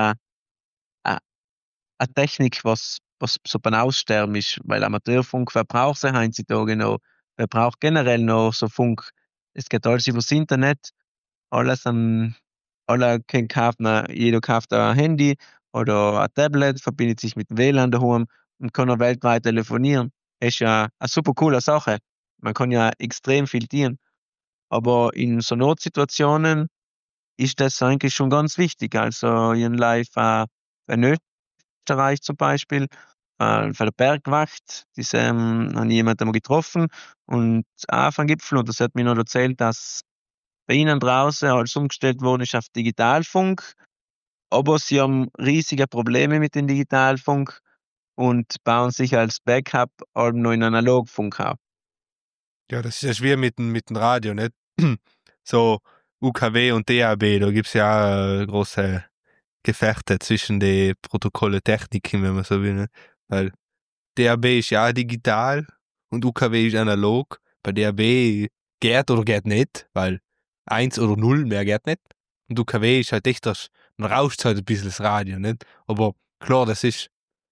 a a Technik, was so beim Aussterben ist, weil Amateurfunk, wer braucht sie heutzutage noch? Wer braucht generell noch so Funk? Es geht alles übers Internet, alles alle können kaufen jeder kauft ein Handy oder ein Tablet, verbindet sich mit dem WLAN daheim und kann auch weltweit telefonieren. Ist ja eine super coole Sache. Man kann ja extrem viel tun, aber in so Notsituationen ist das eigentlich schon ganz wichtig. Also, ich habe live, in Österreich zum Beispiel, von der Bergwacht, habe ich jemanden einmal getroffen und auch auf 'n Gipfel und das hat mir noch erzählt, dass bei ihnen draußen alles umgestellt worden ist auf Digitalfunk, aber sie haben riesige Probleme mit dem Digitalfunk und bauen sich als Backup halt noch in Analogfunk auf. Ja, das ist ja schwer mit dem Radio, nicht? So UKW und DAB, da gibt es ja auch große Gefechte zwischen den Protokolle Techniken, wenn man so will. Ne? Weil DAB ist ja auch digital und UKW ist analog. Bei DAB geht oder geht nicht, weil 1 oder 0 mehr geht nicht. Und UKW ist halt echt dann rauscht halt ein bisschen das Radio, nicht? Aber klar, das ist,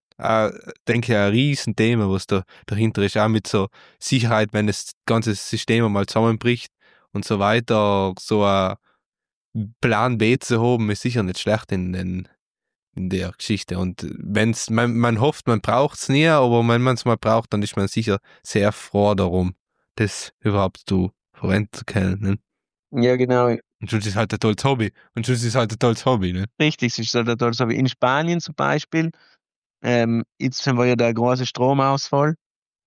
denke ich, ein Riesenthema, was da dahinter ist, auch mit so Sicherheit, wenn das ganze System einmal zusammenbricht und so weiter. So ein Plan B zu haben, ist sicher nicht schlecht in der Geschichte. Und wenn's, man hofft, man braucht es nie, aber wenn man es mal braucht, dann ist man sicher sehr froh darum, das überhaupt zu verwenden zu können. Ne? Ja, genau. Und sonst ist halt ein tolles Hobby. Und sonst ist halt ein tolles Hobby. Ne? Richtig, es ist halt so wie in Spanien zum Beispiel. Jetzt haben wir ja der große Stromausfall.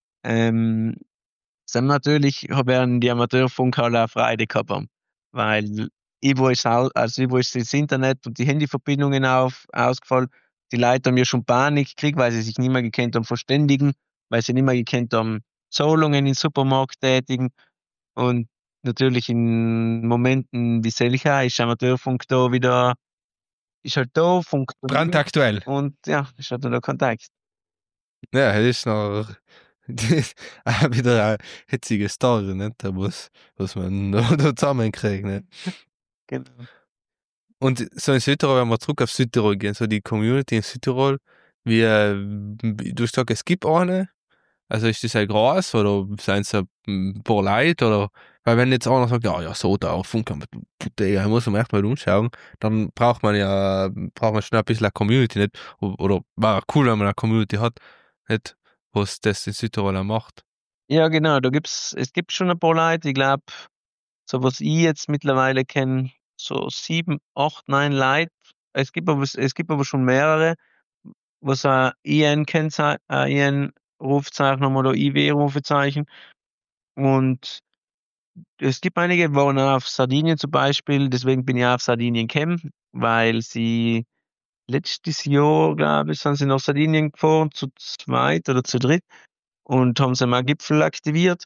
Ähm, sind natürlich haben die Amateurfunkhalle auch Freude gehabt haben, weil überall ist das Internet und die Handyverbindungen ausgefallen. Die Leute haben ja schon Panik gekriegt, weil sie sich nicht mehr gekannt haben verständigen, weil sie nicht mehr gekannt haben Zahlungen im Supermarkt tätigen und natürlich in Momenten wie solcher ist Amateurfunk da wieder ist halt da, funktioniert Brandaktuell. und ja, ist halt da Kontakt. Ja, das ist noch auch wieder eine hitzige Story, nicht? Was man da zusammenkriegt. Nicht? Genau. Und so in Südtirol, wenn wir zurück auf Südtirol gehen, so die Community in Südtirol, du sagst, es gibt eine, also ist das ein groß oder sind es ein paar Leute oder, weil wenn jetzt einer sagt, ja, ja, so da auf Funk, Digga, muss man echt mal umschauen, dann braucht man schnell ein bisschen eine Community, nicht? Oder war cool, wenn man eine Community hat, nicht? Was das in Südtirol auch macht. Ja, genau, es gibt schon ein paar Leute, ich glaube, so was ich jetzt mittlerweile kenne, so 7, 8, 9 Leute. Es gibt aber schon mehrere, was ein IN-Rufzeichen haben oder IW-Rufezeichen. Und es gibt einige, die wohnen auf Sardinien zum Beispiel, deswegen bin ich auch auf Sardinien gekommen, weil sie letztes Jahr, glaube ich, sind sie nach Sardinien gefahren, zu zweit oder zu dritt und haben sie mal Gipfel aktiviert.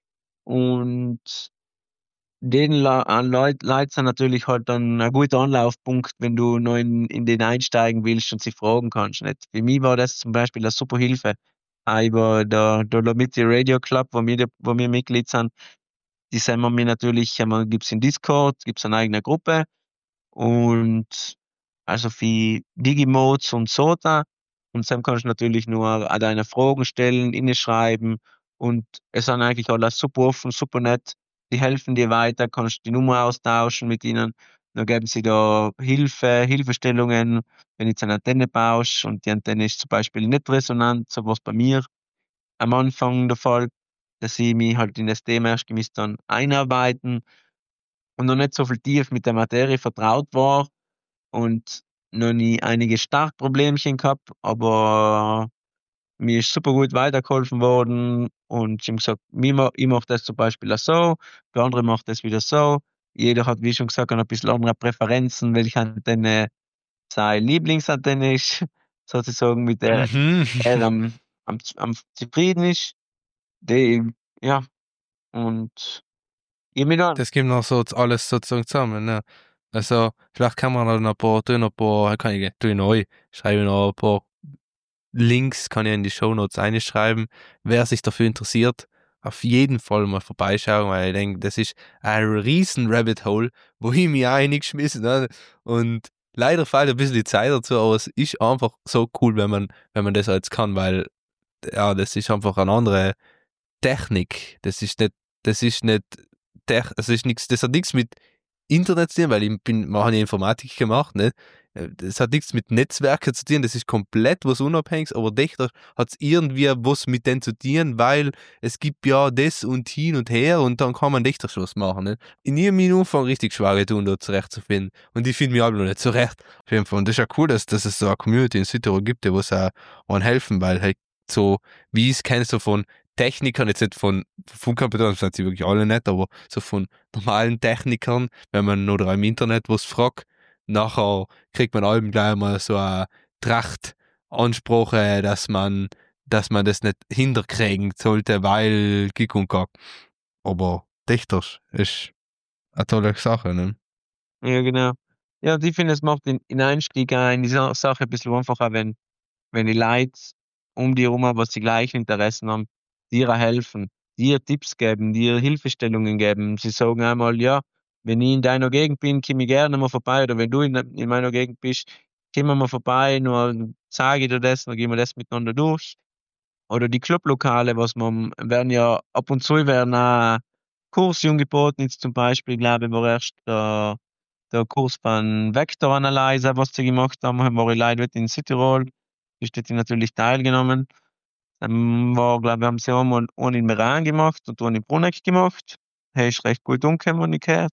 Und den Leuten sind natürlich halt dann ein guter Anlaufpunkt, wenn du neu in den einsteigen willst und sie fragen kannst, nicht? Für mich war das zum Beispiel eine super Hilfe. Auch über der Dolomiti Radio Club, wo wir Mitglied sind, die sind wir mir natürlich gibt's in Discord, gibt's eine eigene Gruppe und also für Digimodes und SOTA und dann kannst du natürlich nur auch deine Fragen stellen, schreiben und es sind eigentlich alle super offen, super nett. Die helfen dir weiter, kannst die Nummer austauschen mit ihnen. Dann geben sie da Hilfestellungen, wenn du jetzt eine Antenne baust und die Antenne ist zum Beispiel nicht resonant, so war's bei mir am Anfang der Fall, dass ich mich halt in das Thema erst dann einarbeiten und noch nicht so viel tief mit der Materie vertraut war und noch nie einige Startproblemchen gehabt, aber mir ist super gut weitergeholfen worden und sie haben gesagt, ich mache das zum Beispiel auch so, der andere macht das wieder so. Jeder hat, wie schon gesagt, ein bisschen andere Präferenzen, welche Antenne seine Lieblingsantenne ist, sozusagen, mit der Mhm. er am zufrieden ist. Die, ja, und ich mich dann. Das gibt noch so alles sozusagen zusammen, ne? Also, vielleicht kann man dann ein paar, kann ich, tue ich neu, schreibe noch ein paar Links, kann ich in die Shownotes einschreiben. Wer sich dafür interessiert, auf jeden Fall mal vorbeischauen, weil ich denke, das ist ein riesen Rabbit Hole, wo ich mich eingeschmissen habe. Und leider fehlt ein bisschen die Zeit dazu, aber es ist einfach so cool, wenn man das jetzt kann, weil, ja, das ist einfach eine andere Technik. Das ist nicht, das ist nichts, das hat nichts mit Internet zu tun, weil wir haben ja Informatik gemacht, ne? Das hat nichts mit Netzwerken zu tun, das ist komplett was Unabhängiges, aber Dächter hat es irgendwie was mit denen zu tun, weil es gibt ja das und hin und her und dann kann man Dächterschluss machen, ne? In ihrem Anfang richtig schwer getan, da zurechtzufinden. Und ich finde mich auch noch nicht zurecht. Auf jeden Fall. Und das ist ja cool, dass es so eine Community in Südtirol gibt, die was auch helfen, weil halt so, wie ich es kenne, so von Technikern, jetzt nicht von Funkcomputern, das sind sie wirklich alle nicht, aber so von normalen Technikern, wenn man oder im Internet was fragt, nachher kriegt man allem gleich mal so eine Trachtansprache, dass man das nicht hinterkriegen sollte, weil Gig und Gag. Aber Dichters ist eine tolle Sache, ne? Ja, genau. Ja, und ich finde, es macht den Einstieg in die Sache ein bisschen einfacher, wenn die Leute um die herum haben, was die gleichen Interessen haben, dir auch helfen, dir Tipps geben, dir Hilfestellungen geben. Sie sagen einmal, ja, wenn ich in deiner Gegend bin, komm ich gerne mal vorbei, oder wenn du in meiner Gegend bist, komm mal vorbei, nur sage ich dir das, dann gehen wir das miteinander durch. Oder die Clublokale, werden ja ab und zu werden auch Kurse angeboten, jetzt zum Beispiel, glaube ich, war erst der Kurs von Vector Analyzer, was sie gemacht haben, war ich leider nicht in Südtirol. Ich hätte natürlich teilgenommen. Dann glaube ich, haben sie einmal einen in Meran gemacht und einen in Bruneck gemacht. Hey, ist recht gut umgekommen, habe ich gehört.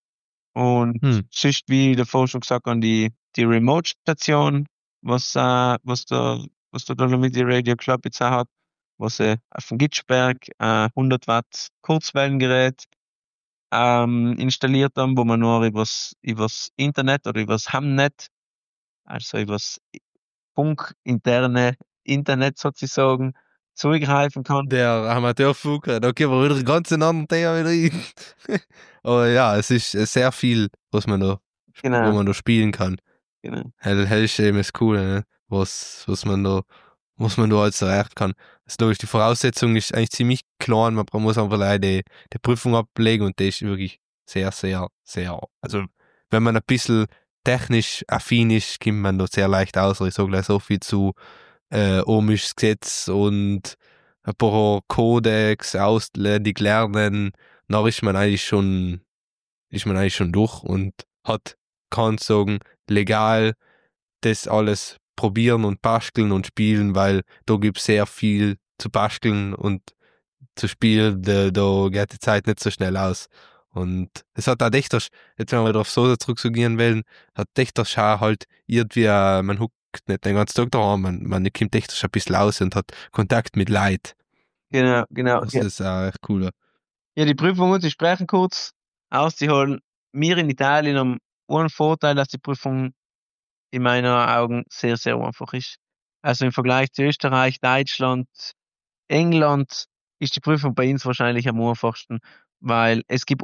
Und Hm. sonst, wie davor schon gesagt, an die Remote-Station, was der Dolomiti Radio Club jetzt auch hat, was auf dem Gitschberg 100 Watt Kurzwellengerät installiert haben, wo man nur übers Internet oder übers Hamnet, also übers funkinterne Internet sozusagen, zugreifen kann. Der Amateurfunker, da gehen wir wieder ganz in anderen Thema wieder rein. Aber ja, es ist sehr viel, wo Genau, man da spielen kann. genau. Hell ist eben das Coole, ne? Was man da alles erreichen kann. Das ist logisch, die Voraussetzung ist eigentlich ziemlich klar, man muss einfach leider die Prüfung ablegen und das ist wirklich sehr, sehr, sehr, also wenn man ein bisschen technisch affin ist, kommt man da sehr leicht aus. Ich sage gleich so viel zu ohmisches Gesetz und ein paar Codex auswendig lernen, dann ist man eigentlich schon durch und kann sagen, legal das alles probieren und basteln und spielen, weil da gibt es sehr viel zu basteln und zu spielen, da geht die Zeit nicht so schnell aus. Und es hat auch echt, jetzt wenn wir darauf so zurückgehen wollen, hat echt das Schau halt irgendwie, man huckt nicht den ganzen Tag da, man kommt echt schon ein bisschen aus und hat Kontakt mit Leid. Genau, genau. Das Ja, ist auch echt cool. ja, die Prüfung muss ich sprechen kurz auszuholen. Wir in Italien haben einen Vorteil, dass die Prüfung in meinen Augen sehr, sehr einfach ist. Also im Vergleich zu Österreich, Deutschland, England ist die Prüfung bei uns wahrscheinlich am einfachsten, weil es gibt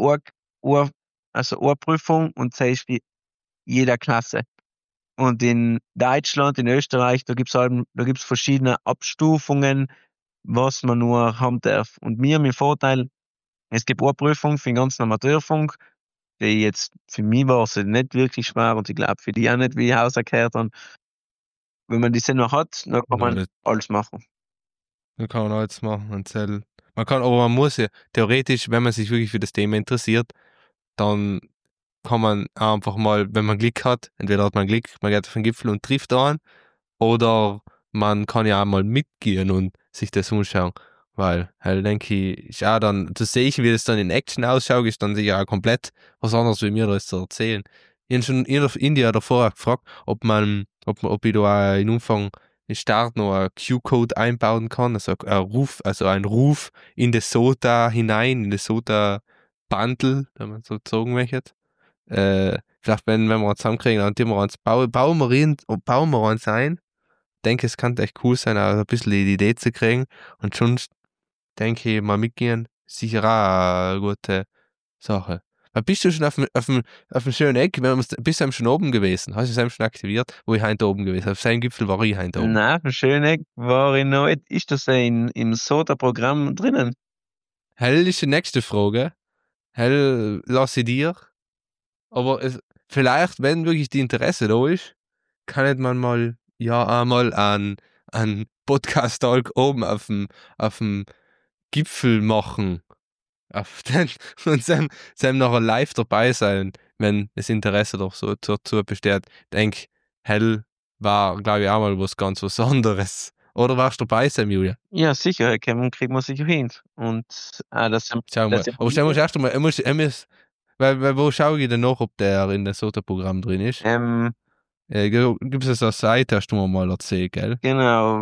eine Prüfung und das heißt für jeder Klasse. Und in Deutschland, in Österreich, da gibt's verschiedene Abstufungen, was man nur haben darf. Und mir mit Vorteil, es gibt eine Prüfung für den ganzen Amateurfunk, die jetzt für mich war sie nicht wirklich schwer und ich glaube für die auch nicht, wie ich herausgehört habe. Wenn man die noch hat, dann kann Ja, man das alles machen. kann man alles machen. Aber man muss ja, theoretisch, wenn man sich wirklich für das Thema interessiert, dann kann man einfach mal, wenn man Glück hat, entweder hat man Glück, man geht auf den Gipfel und trifft einen, oder man kann ja auch mal mitgehen und sich das anschauen. Weil, halt, denke ich, ist auch dann, zu sehen, wie das dann in Action ausschaut, ist dann sicher auch komplett was anderes, wie mir das zu erzählen. Ich habe schon in India davor gefragt, ob ich da auch in Umfang Start noch einen Q-Code einbauen kann, also ein Ruf in das SOTA hinein, in das SOTA-Bundle, wenn man so sagen möchte. Vielleicht, wenn wir uns zusammenkriegen, dann tun wir uns, bauen wir uns ein. Denke, es kann echt cool sein, auch ein bisschen die Idee zu kriegen. Und sonst denke ich, mal mitgehen, sicher auch eine gute Sache. Bist du schon auf dem schönen Eck? Bist du schon oben gewesen? Hast du es schon aktiviert? Wo ich heute oben gewesen? Auf seinem Gipfel war ich heute oben. Nein, Schöneck war ich noch nicht. Ist das im SOTA-Programm drinnen? Hell ist die nächste Frage. Hell lasse ich dir. Aber vielleicht, wenn wirklich die Interesse da ist, kann man mal, ja, einmal einen Podcast-Talk oben auf dem Gipfel machen. Auf den, und Sam nachher live dabei sein, wenn das Interesse doch so dazu besteht. Denk, Hell war, glaube ich, auch mal was anderes. Oder warst du dabei, Sam, Julia? Ja, sicher, kriegen wir sicher hin. Und das, Schau mal. das Aber stell mal erst einmal, weil wo schaue ich denn noch, ob der in das SOTA-Programm drin ist? ähm, Gibt es eine Seite, hast du mir mal erzählt, gell? genau,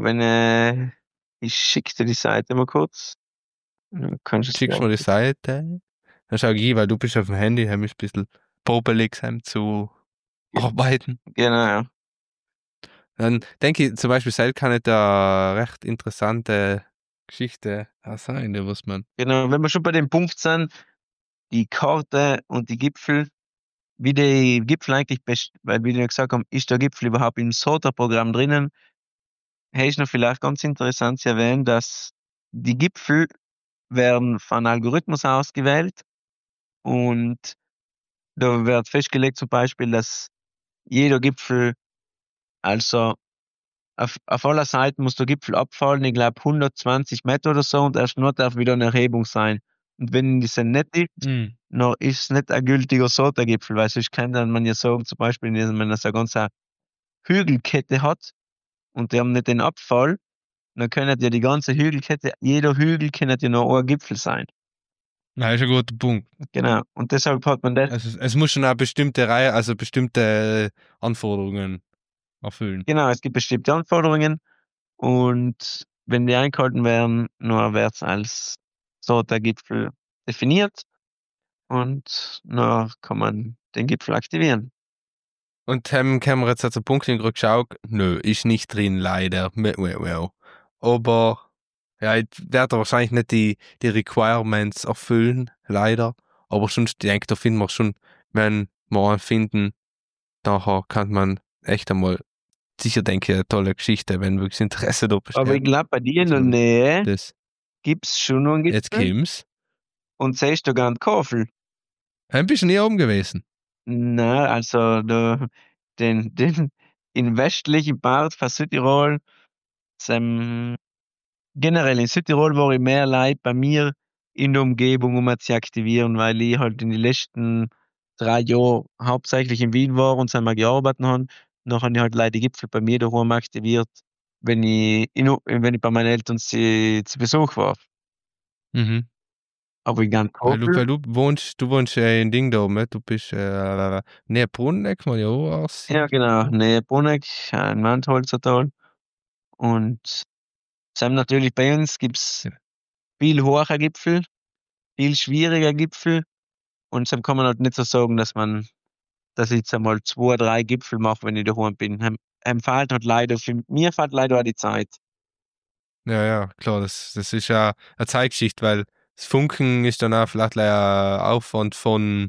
ich schicke dir die Seite mal kurz. Dann kannst du es Schickst du mir die Seite? Dann schau ich, weil du bist auf dem Handy, haben wir ein bisschen popelig zu arbeiten. Genau. Dann denke ich, zum Beispiel selbst kann es da recht interessante Geschichte sein, was man. Genau, wenn wir schon bei dem Punkt sind, die Karte und die Gipfel, wie die Gipfel eigentlich, weil wie wir gesagt haben, ist der Gipfel überhaupt im SOTA-Programm drinnen? Hey, ist noch vielleicht ganz interessant zu erwähnen, dass die Gipfel werden von Algorithmus ausgewählt und da wird festgelegt zum Beispiel, dass jeder Gipfel, also auf aller Seiten muss der Gipfel abfallen, ich glaube 120 Meter oder so und erst nur darf wieder eine Erhebung sein. Und wenn das dann nicht ist, Mhm. noch ist es nicht ein gültiger SOTA-Gipfel, weil sonst kann dann man ja sagen, zum Beispiel, wenn man so eine ganze Hügelkette hat und die haben nicht den Abfall, dann können ja die ganze Hügelkette, jeder Hügel kann ja noch ein Gipfel sein. Ja, ist ein guter Punkt. Genau. Und deshalb hat man das. Also, es muss schon eine bestimmte Reihe, also bestimmte Anforderungen erfüllen. Genau, es gibt bestimmte Anforderungen und wenn die eingehalten werden, nur wird es als SOTA-Gipfel definiert und nur kann man den Gipfel aktivieren. Und haben wir jetzt also Punkt geschaut, nö, ist nicht drin, leider. Aber ja, ich werde wahrscheinlich nicht die Requirements erfüllen, leider. Aber sonst, ich denke, da finden wir schon, wenn wir einen finden, nachher kann man echt einmal, sicher denke ich, eine tolle Geschichte, wenn wirklich Interesse da Aber ich besteht. glaube, bei dir in Dass der man Nähe das, gibt es schon noch einen jetzt Gipfel kommt's. und siehst du gar nicht Kofel. Ein bisschen nie oben gewesen. Na, also den in westlichen Part von Südtirol, generell in Südtirol war ich mehr Leute bei mir in der Umgebung, um zu aktivieren, weil ich halt in den letzten 3 Jahren hauptsächlich in Wien war und wir gearbeitet haben. Dann habe ich halt leider die Gipfel bei mir daheim aktiviert, wenn ich bei meinen Eltern zu Besuch war. Mhm. Aber ich ganz Weil Kofel. du wohnst in Ding da oben, du bist näher Bruneck, mal ja auch Ja, aussehen. genau. Nähe Bruneck, ein Mantholzer Tal. Und natürlich bei uns gibt's Ja. viel hoher Gipfel, viel schwieriger Gipfel. Und dann kann man halt nicht so sagen, dass ich jetzt einmal 2, 3 Gipfel mache, wenn ich daheim bin. Fehlt halt leider, für mir fehlt leider auch die Zeit. Ja, ja, klar, das ist ja eine Zeitgeschichte, weil das Funken ist dann auch vielleicht ein Aufwand von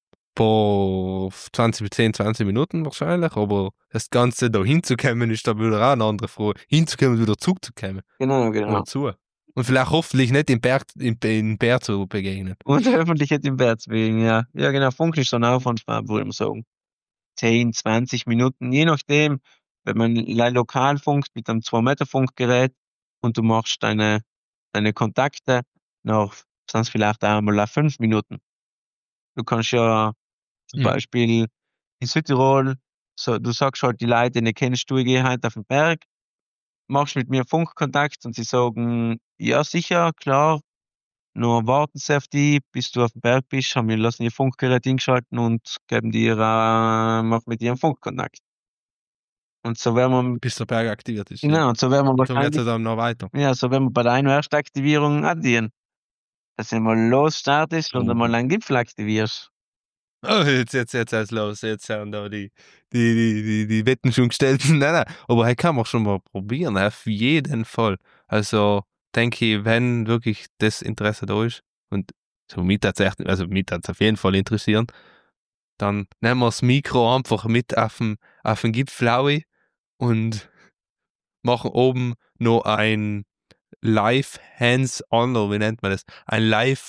10, 20 Minuten wahrscheinlich, aber das Ganze da hinzukommen ist dann wieder auch eine andere Frage. Hinzukommen und wieder zurückzukommen. Genau, Oder genau. zu. Und vielleicht hoffentlich nicht im Bär zu begegnen. Und öffentlich jetzt im Wert wegen, ja. Ja, genau. Funken ist so ein Aufwand von, würde man sagen, 10, 20 Minuten, je nachdem. Wenn man lokal funkt mit einem 2-Meter-Funkgerät und du machst deine Kontakte, noch sind es vielleicht einmal 5 Minuten. Du kannst ja zum Mhm. Beispiel in Südtirol, so, du sagst halt die Leute, die kennst du, ich gehe heute auf den Berg, machst mit mir Funkkontakt und sie sagen, ja sicher, klar, nur warten sie auf die, bis du auf dem Berg bist, haben wir lassen ihr Funkgerät eingeschalten und geben dir, mach mit dir einen Funkkontakt. Und so werden wir, bis der Berg aktiviert ist. Ja. genau, und so werden wir Und dann geht es wahrscheinlich, dann noch weiter. ja, so werden wir bei deiner Erstaktivierung addieren. Dass du mal losstartest und einmal einen Gipfel aktivierst. Oh, jetzt los. Jetzt haben da die Wetten schon gestellt. Nein. Aber hey, kann man schon mal probieren. Auf jeden Fall. Also, denke ich, wenn wirklich das Interesse da ist und so mich tatsächlich, also mich hat es auf jeden Fall interessieren, dann nehmen wir das Mikro einfach mit auf den Gipfel und machen oben noch ein Live Hands-on, oder wie nennt man das? Ein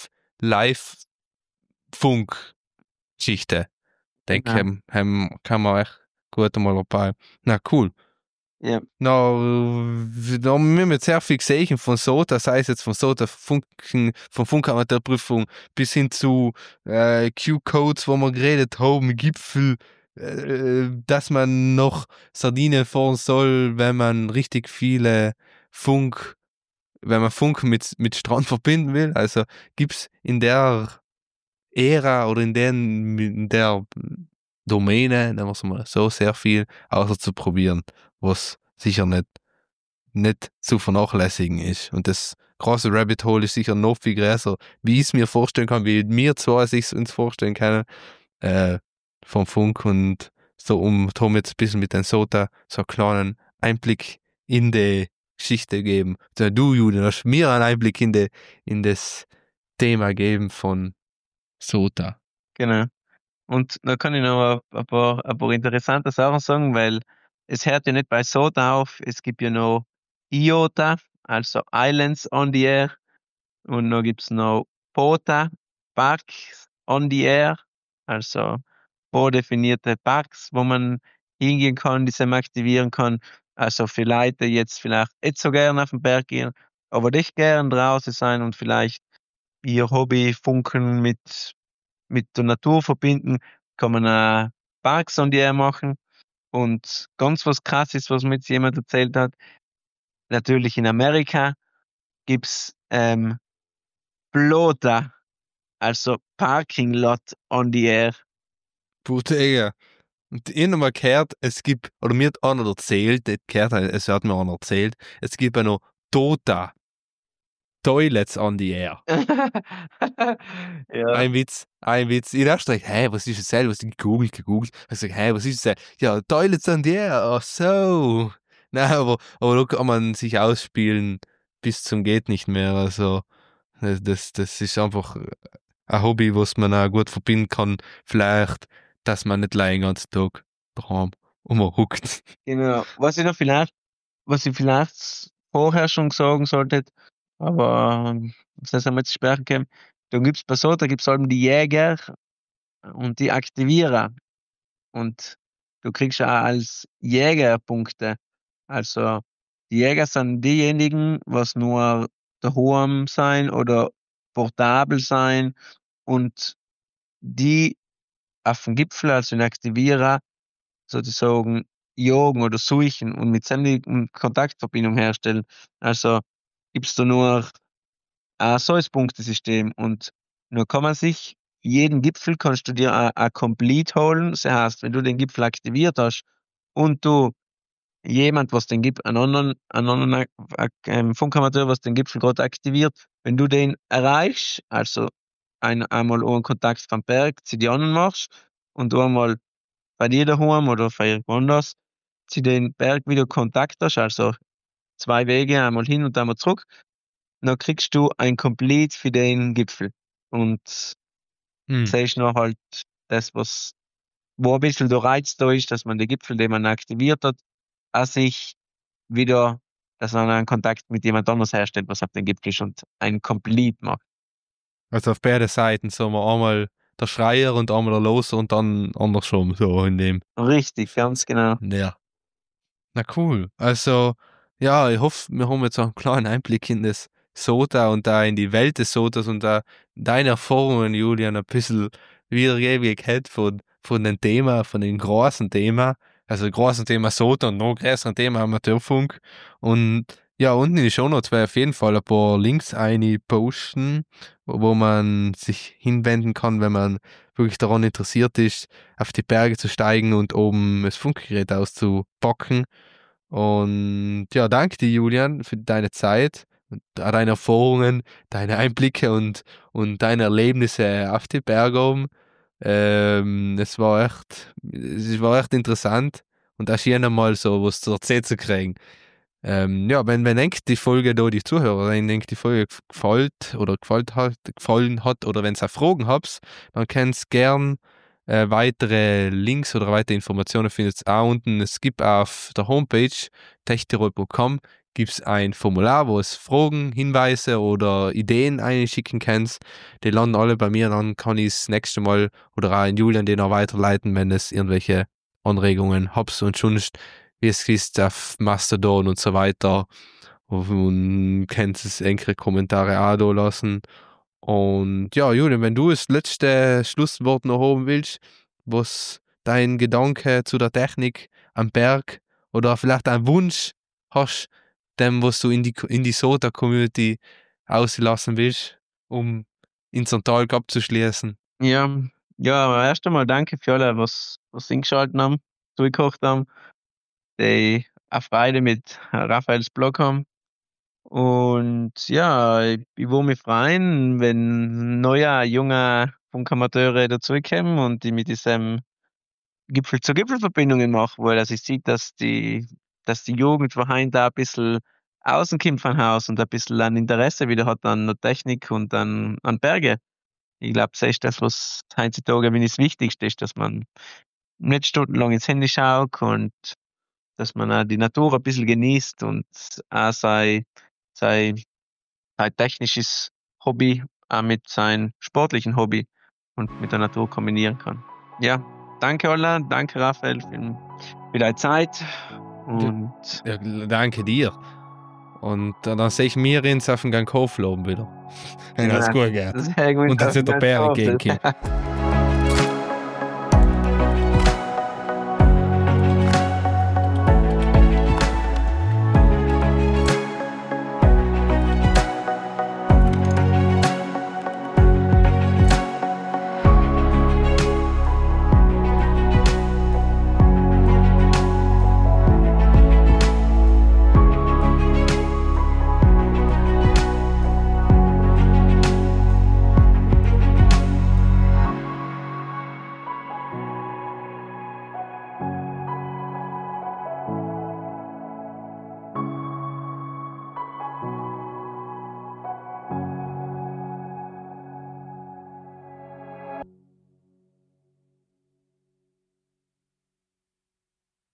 Live-Funk-Geschichte. Denke, Genau. kann man echt gut einmal dabei. Na, cool. Ja, Na, da haben wir jetzt sehr viel gesehen von SOTA, sei es jetzt von SOTA, von Funkamateurprüfung bis hin zu Q-Codes, wo wir geredet haben, Gipfel, dass man noch Sardinen fahren soll, wenn man richtig viele wenn man Funk mit Strand verbinden will. Also gibt's in der Ära oder in der Domäne, nennen wir es mal so, sehr viel auszuprobieren, was sicher nicht zu vernachlässigen ist. Und das große Rabbit Hole ist sicher noch viel größer, wie ich es mir vorstellen kann, wie wir zwei sich uns vorstellen können, äh, vom Funk und so, Tom jetzt ein bisschen mit den SOTA so einen kleinen Einblick in die Geschichte geben. Also du, Julian, hast mir einen Einblick in das Thema geben von SOTA. genau. Und da kann ich noch ein paar interessante Sachen sagen, weil es hört ja nicht bei SOTA auf. Es gibt ja noch IOTA, also Islands on the Air. Und dann gibt es noch POTA, Parks on the Air, also vordefinierte Parks, wo man hingehen kann, die man aktivieren kann. Also für Leute, die jetzt vielleicht nicht so gerne auf den Berg gehen, aber nicht gern draußen sein und vielleicht ihr Hobby Funken mit der Natur verbinden, kann man Parks on the Air machen. Und ganz was Krasses, was mir jetzt jemand erzählt hat, natürlich in Amerika gibt's Plota, also Parking Lot on the Air. Putte, und ich habe mal gehört, es gibt, oder mir hat einer erzählt, nicht gehört, es hat mir einer erzählt, es gibt ja noch Tota, Toilets on the Air. Ja, Ein Witz, ein Witz. Ich dachte, hä, was ist das? Was ich gegoogelt. Ich sag, hä, was ist das? Ja, Toilets on the Air, ach so. Nein, aber da kann man sich ausspielen bis zum geht nicht mehr. Also, das ist einfach ein Hobby, was man auch gut verbinden kann. Vielleicht, dass man nicht den ganzen Tag daheim rumhuckt. genau. Was ich vielleicht vorher schon sagen sollte, aber das haben wir jetzt sprechen können, da gibt's bei so, da gibt's halt die Jäger und die Aktivierer. Und du kriegst auch als Jäger Punkte. Also die Jäger sind diejenigen, was nur daheim sein oder portabel sein und die auf dem Gipfel, also den Aktivierer, sozusagen jagen oder suchen und mit ständigen Kontaktverbindung herstellen. Also gibt's da nur ein solches Punktesystem und nur kann man sich jeden Gipfel kannst du dir ein Complete holen. Das heißt, wenn du den Gipfel aktiviert hast und du jemand, was den Gipfel, einen anderen Funkamateur, was den Gipfel gerade aktiviert, wenn du den erreichst, also einmal einen Kontakt vom Berg zu die anderen machst und du einmal bei dir daheim oder bei irgendwo anders zu den Berg wieder Kontakt hast, also 2 Wege, einmal hin und einmal zurück, dann kriegst du ein Complete für den Gipfel. Und Hm. siehst noch halt das, wo ein bisschen der Reiz da ist, dass man den Gipfel, den man aktiviert hat, auch sich wieder, dass man einen Kontakt mit jemand anders herstellt, was auf dem Gipfel ist und einen Complete macht. Also auf beide Seiten so wir einmal der Schreier und einmal der Loser und dann andersrum, so in dem. Richtig, ganz genau. Ja. Na cool. Also, ja, ich hoffe, wir haben jetzt auch einen kleinen Einblick in das SOTA und da in die Welt des SOTAs und da deine Erfahrungen, Julian, ein bisschen wiedergegeben hat von dem Thema, von dem großen Thema, also großen Thema SOTA und noch größeren Thema Amateurfunk. Und Ja, unten in die Shownotes werde ich auf jeden Fall ein paar Links posten, wo man sich hinwenden kann, wenn man wirklich daran interessiert ist, auf die Berge zu steigen und oben das Funkgerät auszupacken. Und ja, danke dir, Julian, für deine Zeit und deine Erfahrungen, deine Einblicke und deine Erlebnisse auf die Berge oben. Es war echt interessant und auch schön einmal so was zu erzählen zu kriegen. Ja, wenn denkt die Folge da die Zuhörer, wenn denkt die Folge gefallen hat oder wenn ihr auch Fragen habt, dann könnt ihr gern weitere Links oder weitere Informationen findet ihr auch unten. Es gibt auf der Homepage techtirol.com gibt es ein Formular, wo es Fragen, Hinweise oder Ideen einschicken könnt. Die landen alle bei mir, dann kann ich es nächste Mal oder auch in Julian den auch weiterleiten, wenn es irgendwelche Anregungen habt und sonst wie es ist auf Mastodon und so weiter. Und könnt es enkele Kommentare auch da lassen. Und ja, Julian, wenn du das letzte Schlusswort noch haben willst, was dein Gedanke zu der Technik am Berg oder vielleicht ein Wunsch hast, dem, was du in die SOTA-Community auslassen willst, um unseren Tag abzuschließen. Ja, ja, aber erst einmal danke für alle, was eingeschaltet haben, zugekocht haben, die auch Freude mit Raphaels Blog haben. Und ja, ich würde mich freuen, wenn neue, junge Funkamateure dazukommen und die mit diesem Gipfel-zu-Gipfel-Verbindungen machen, weil ich sehe, dass die Jugend von heute da ein bisschen rauskommt vom Haus und ein bisschen an Interesse wieder hat an der Technik und an Berge. Ich glaube, das ist das, was heutzutage das Wichtigste ist, dass man nicht stundenlang ins Handy schaut und dass man auch die Natur ein bisschen genießt und auch sein technisches Hobby auch mit seinem sportlichen Hobby und mit der Natur kombinieren kann. Ja, danke Ola, danke Raphael für deine Zeit und Ja, danke dir. Und dann sehe ich mir ins auf den Gang Kaufladen wieder. Wenn alles gut geht. sehr gut. Und dann sind der Berg gehen können.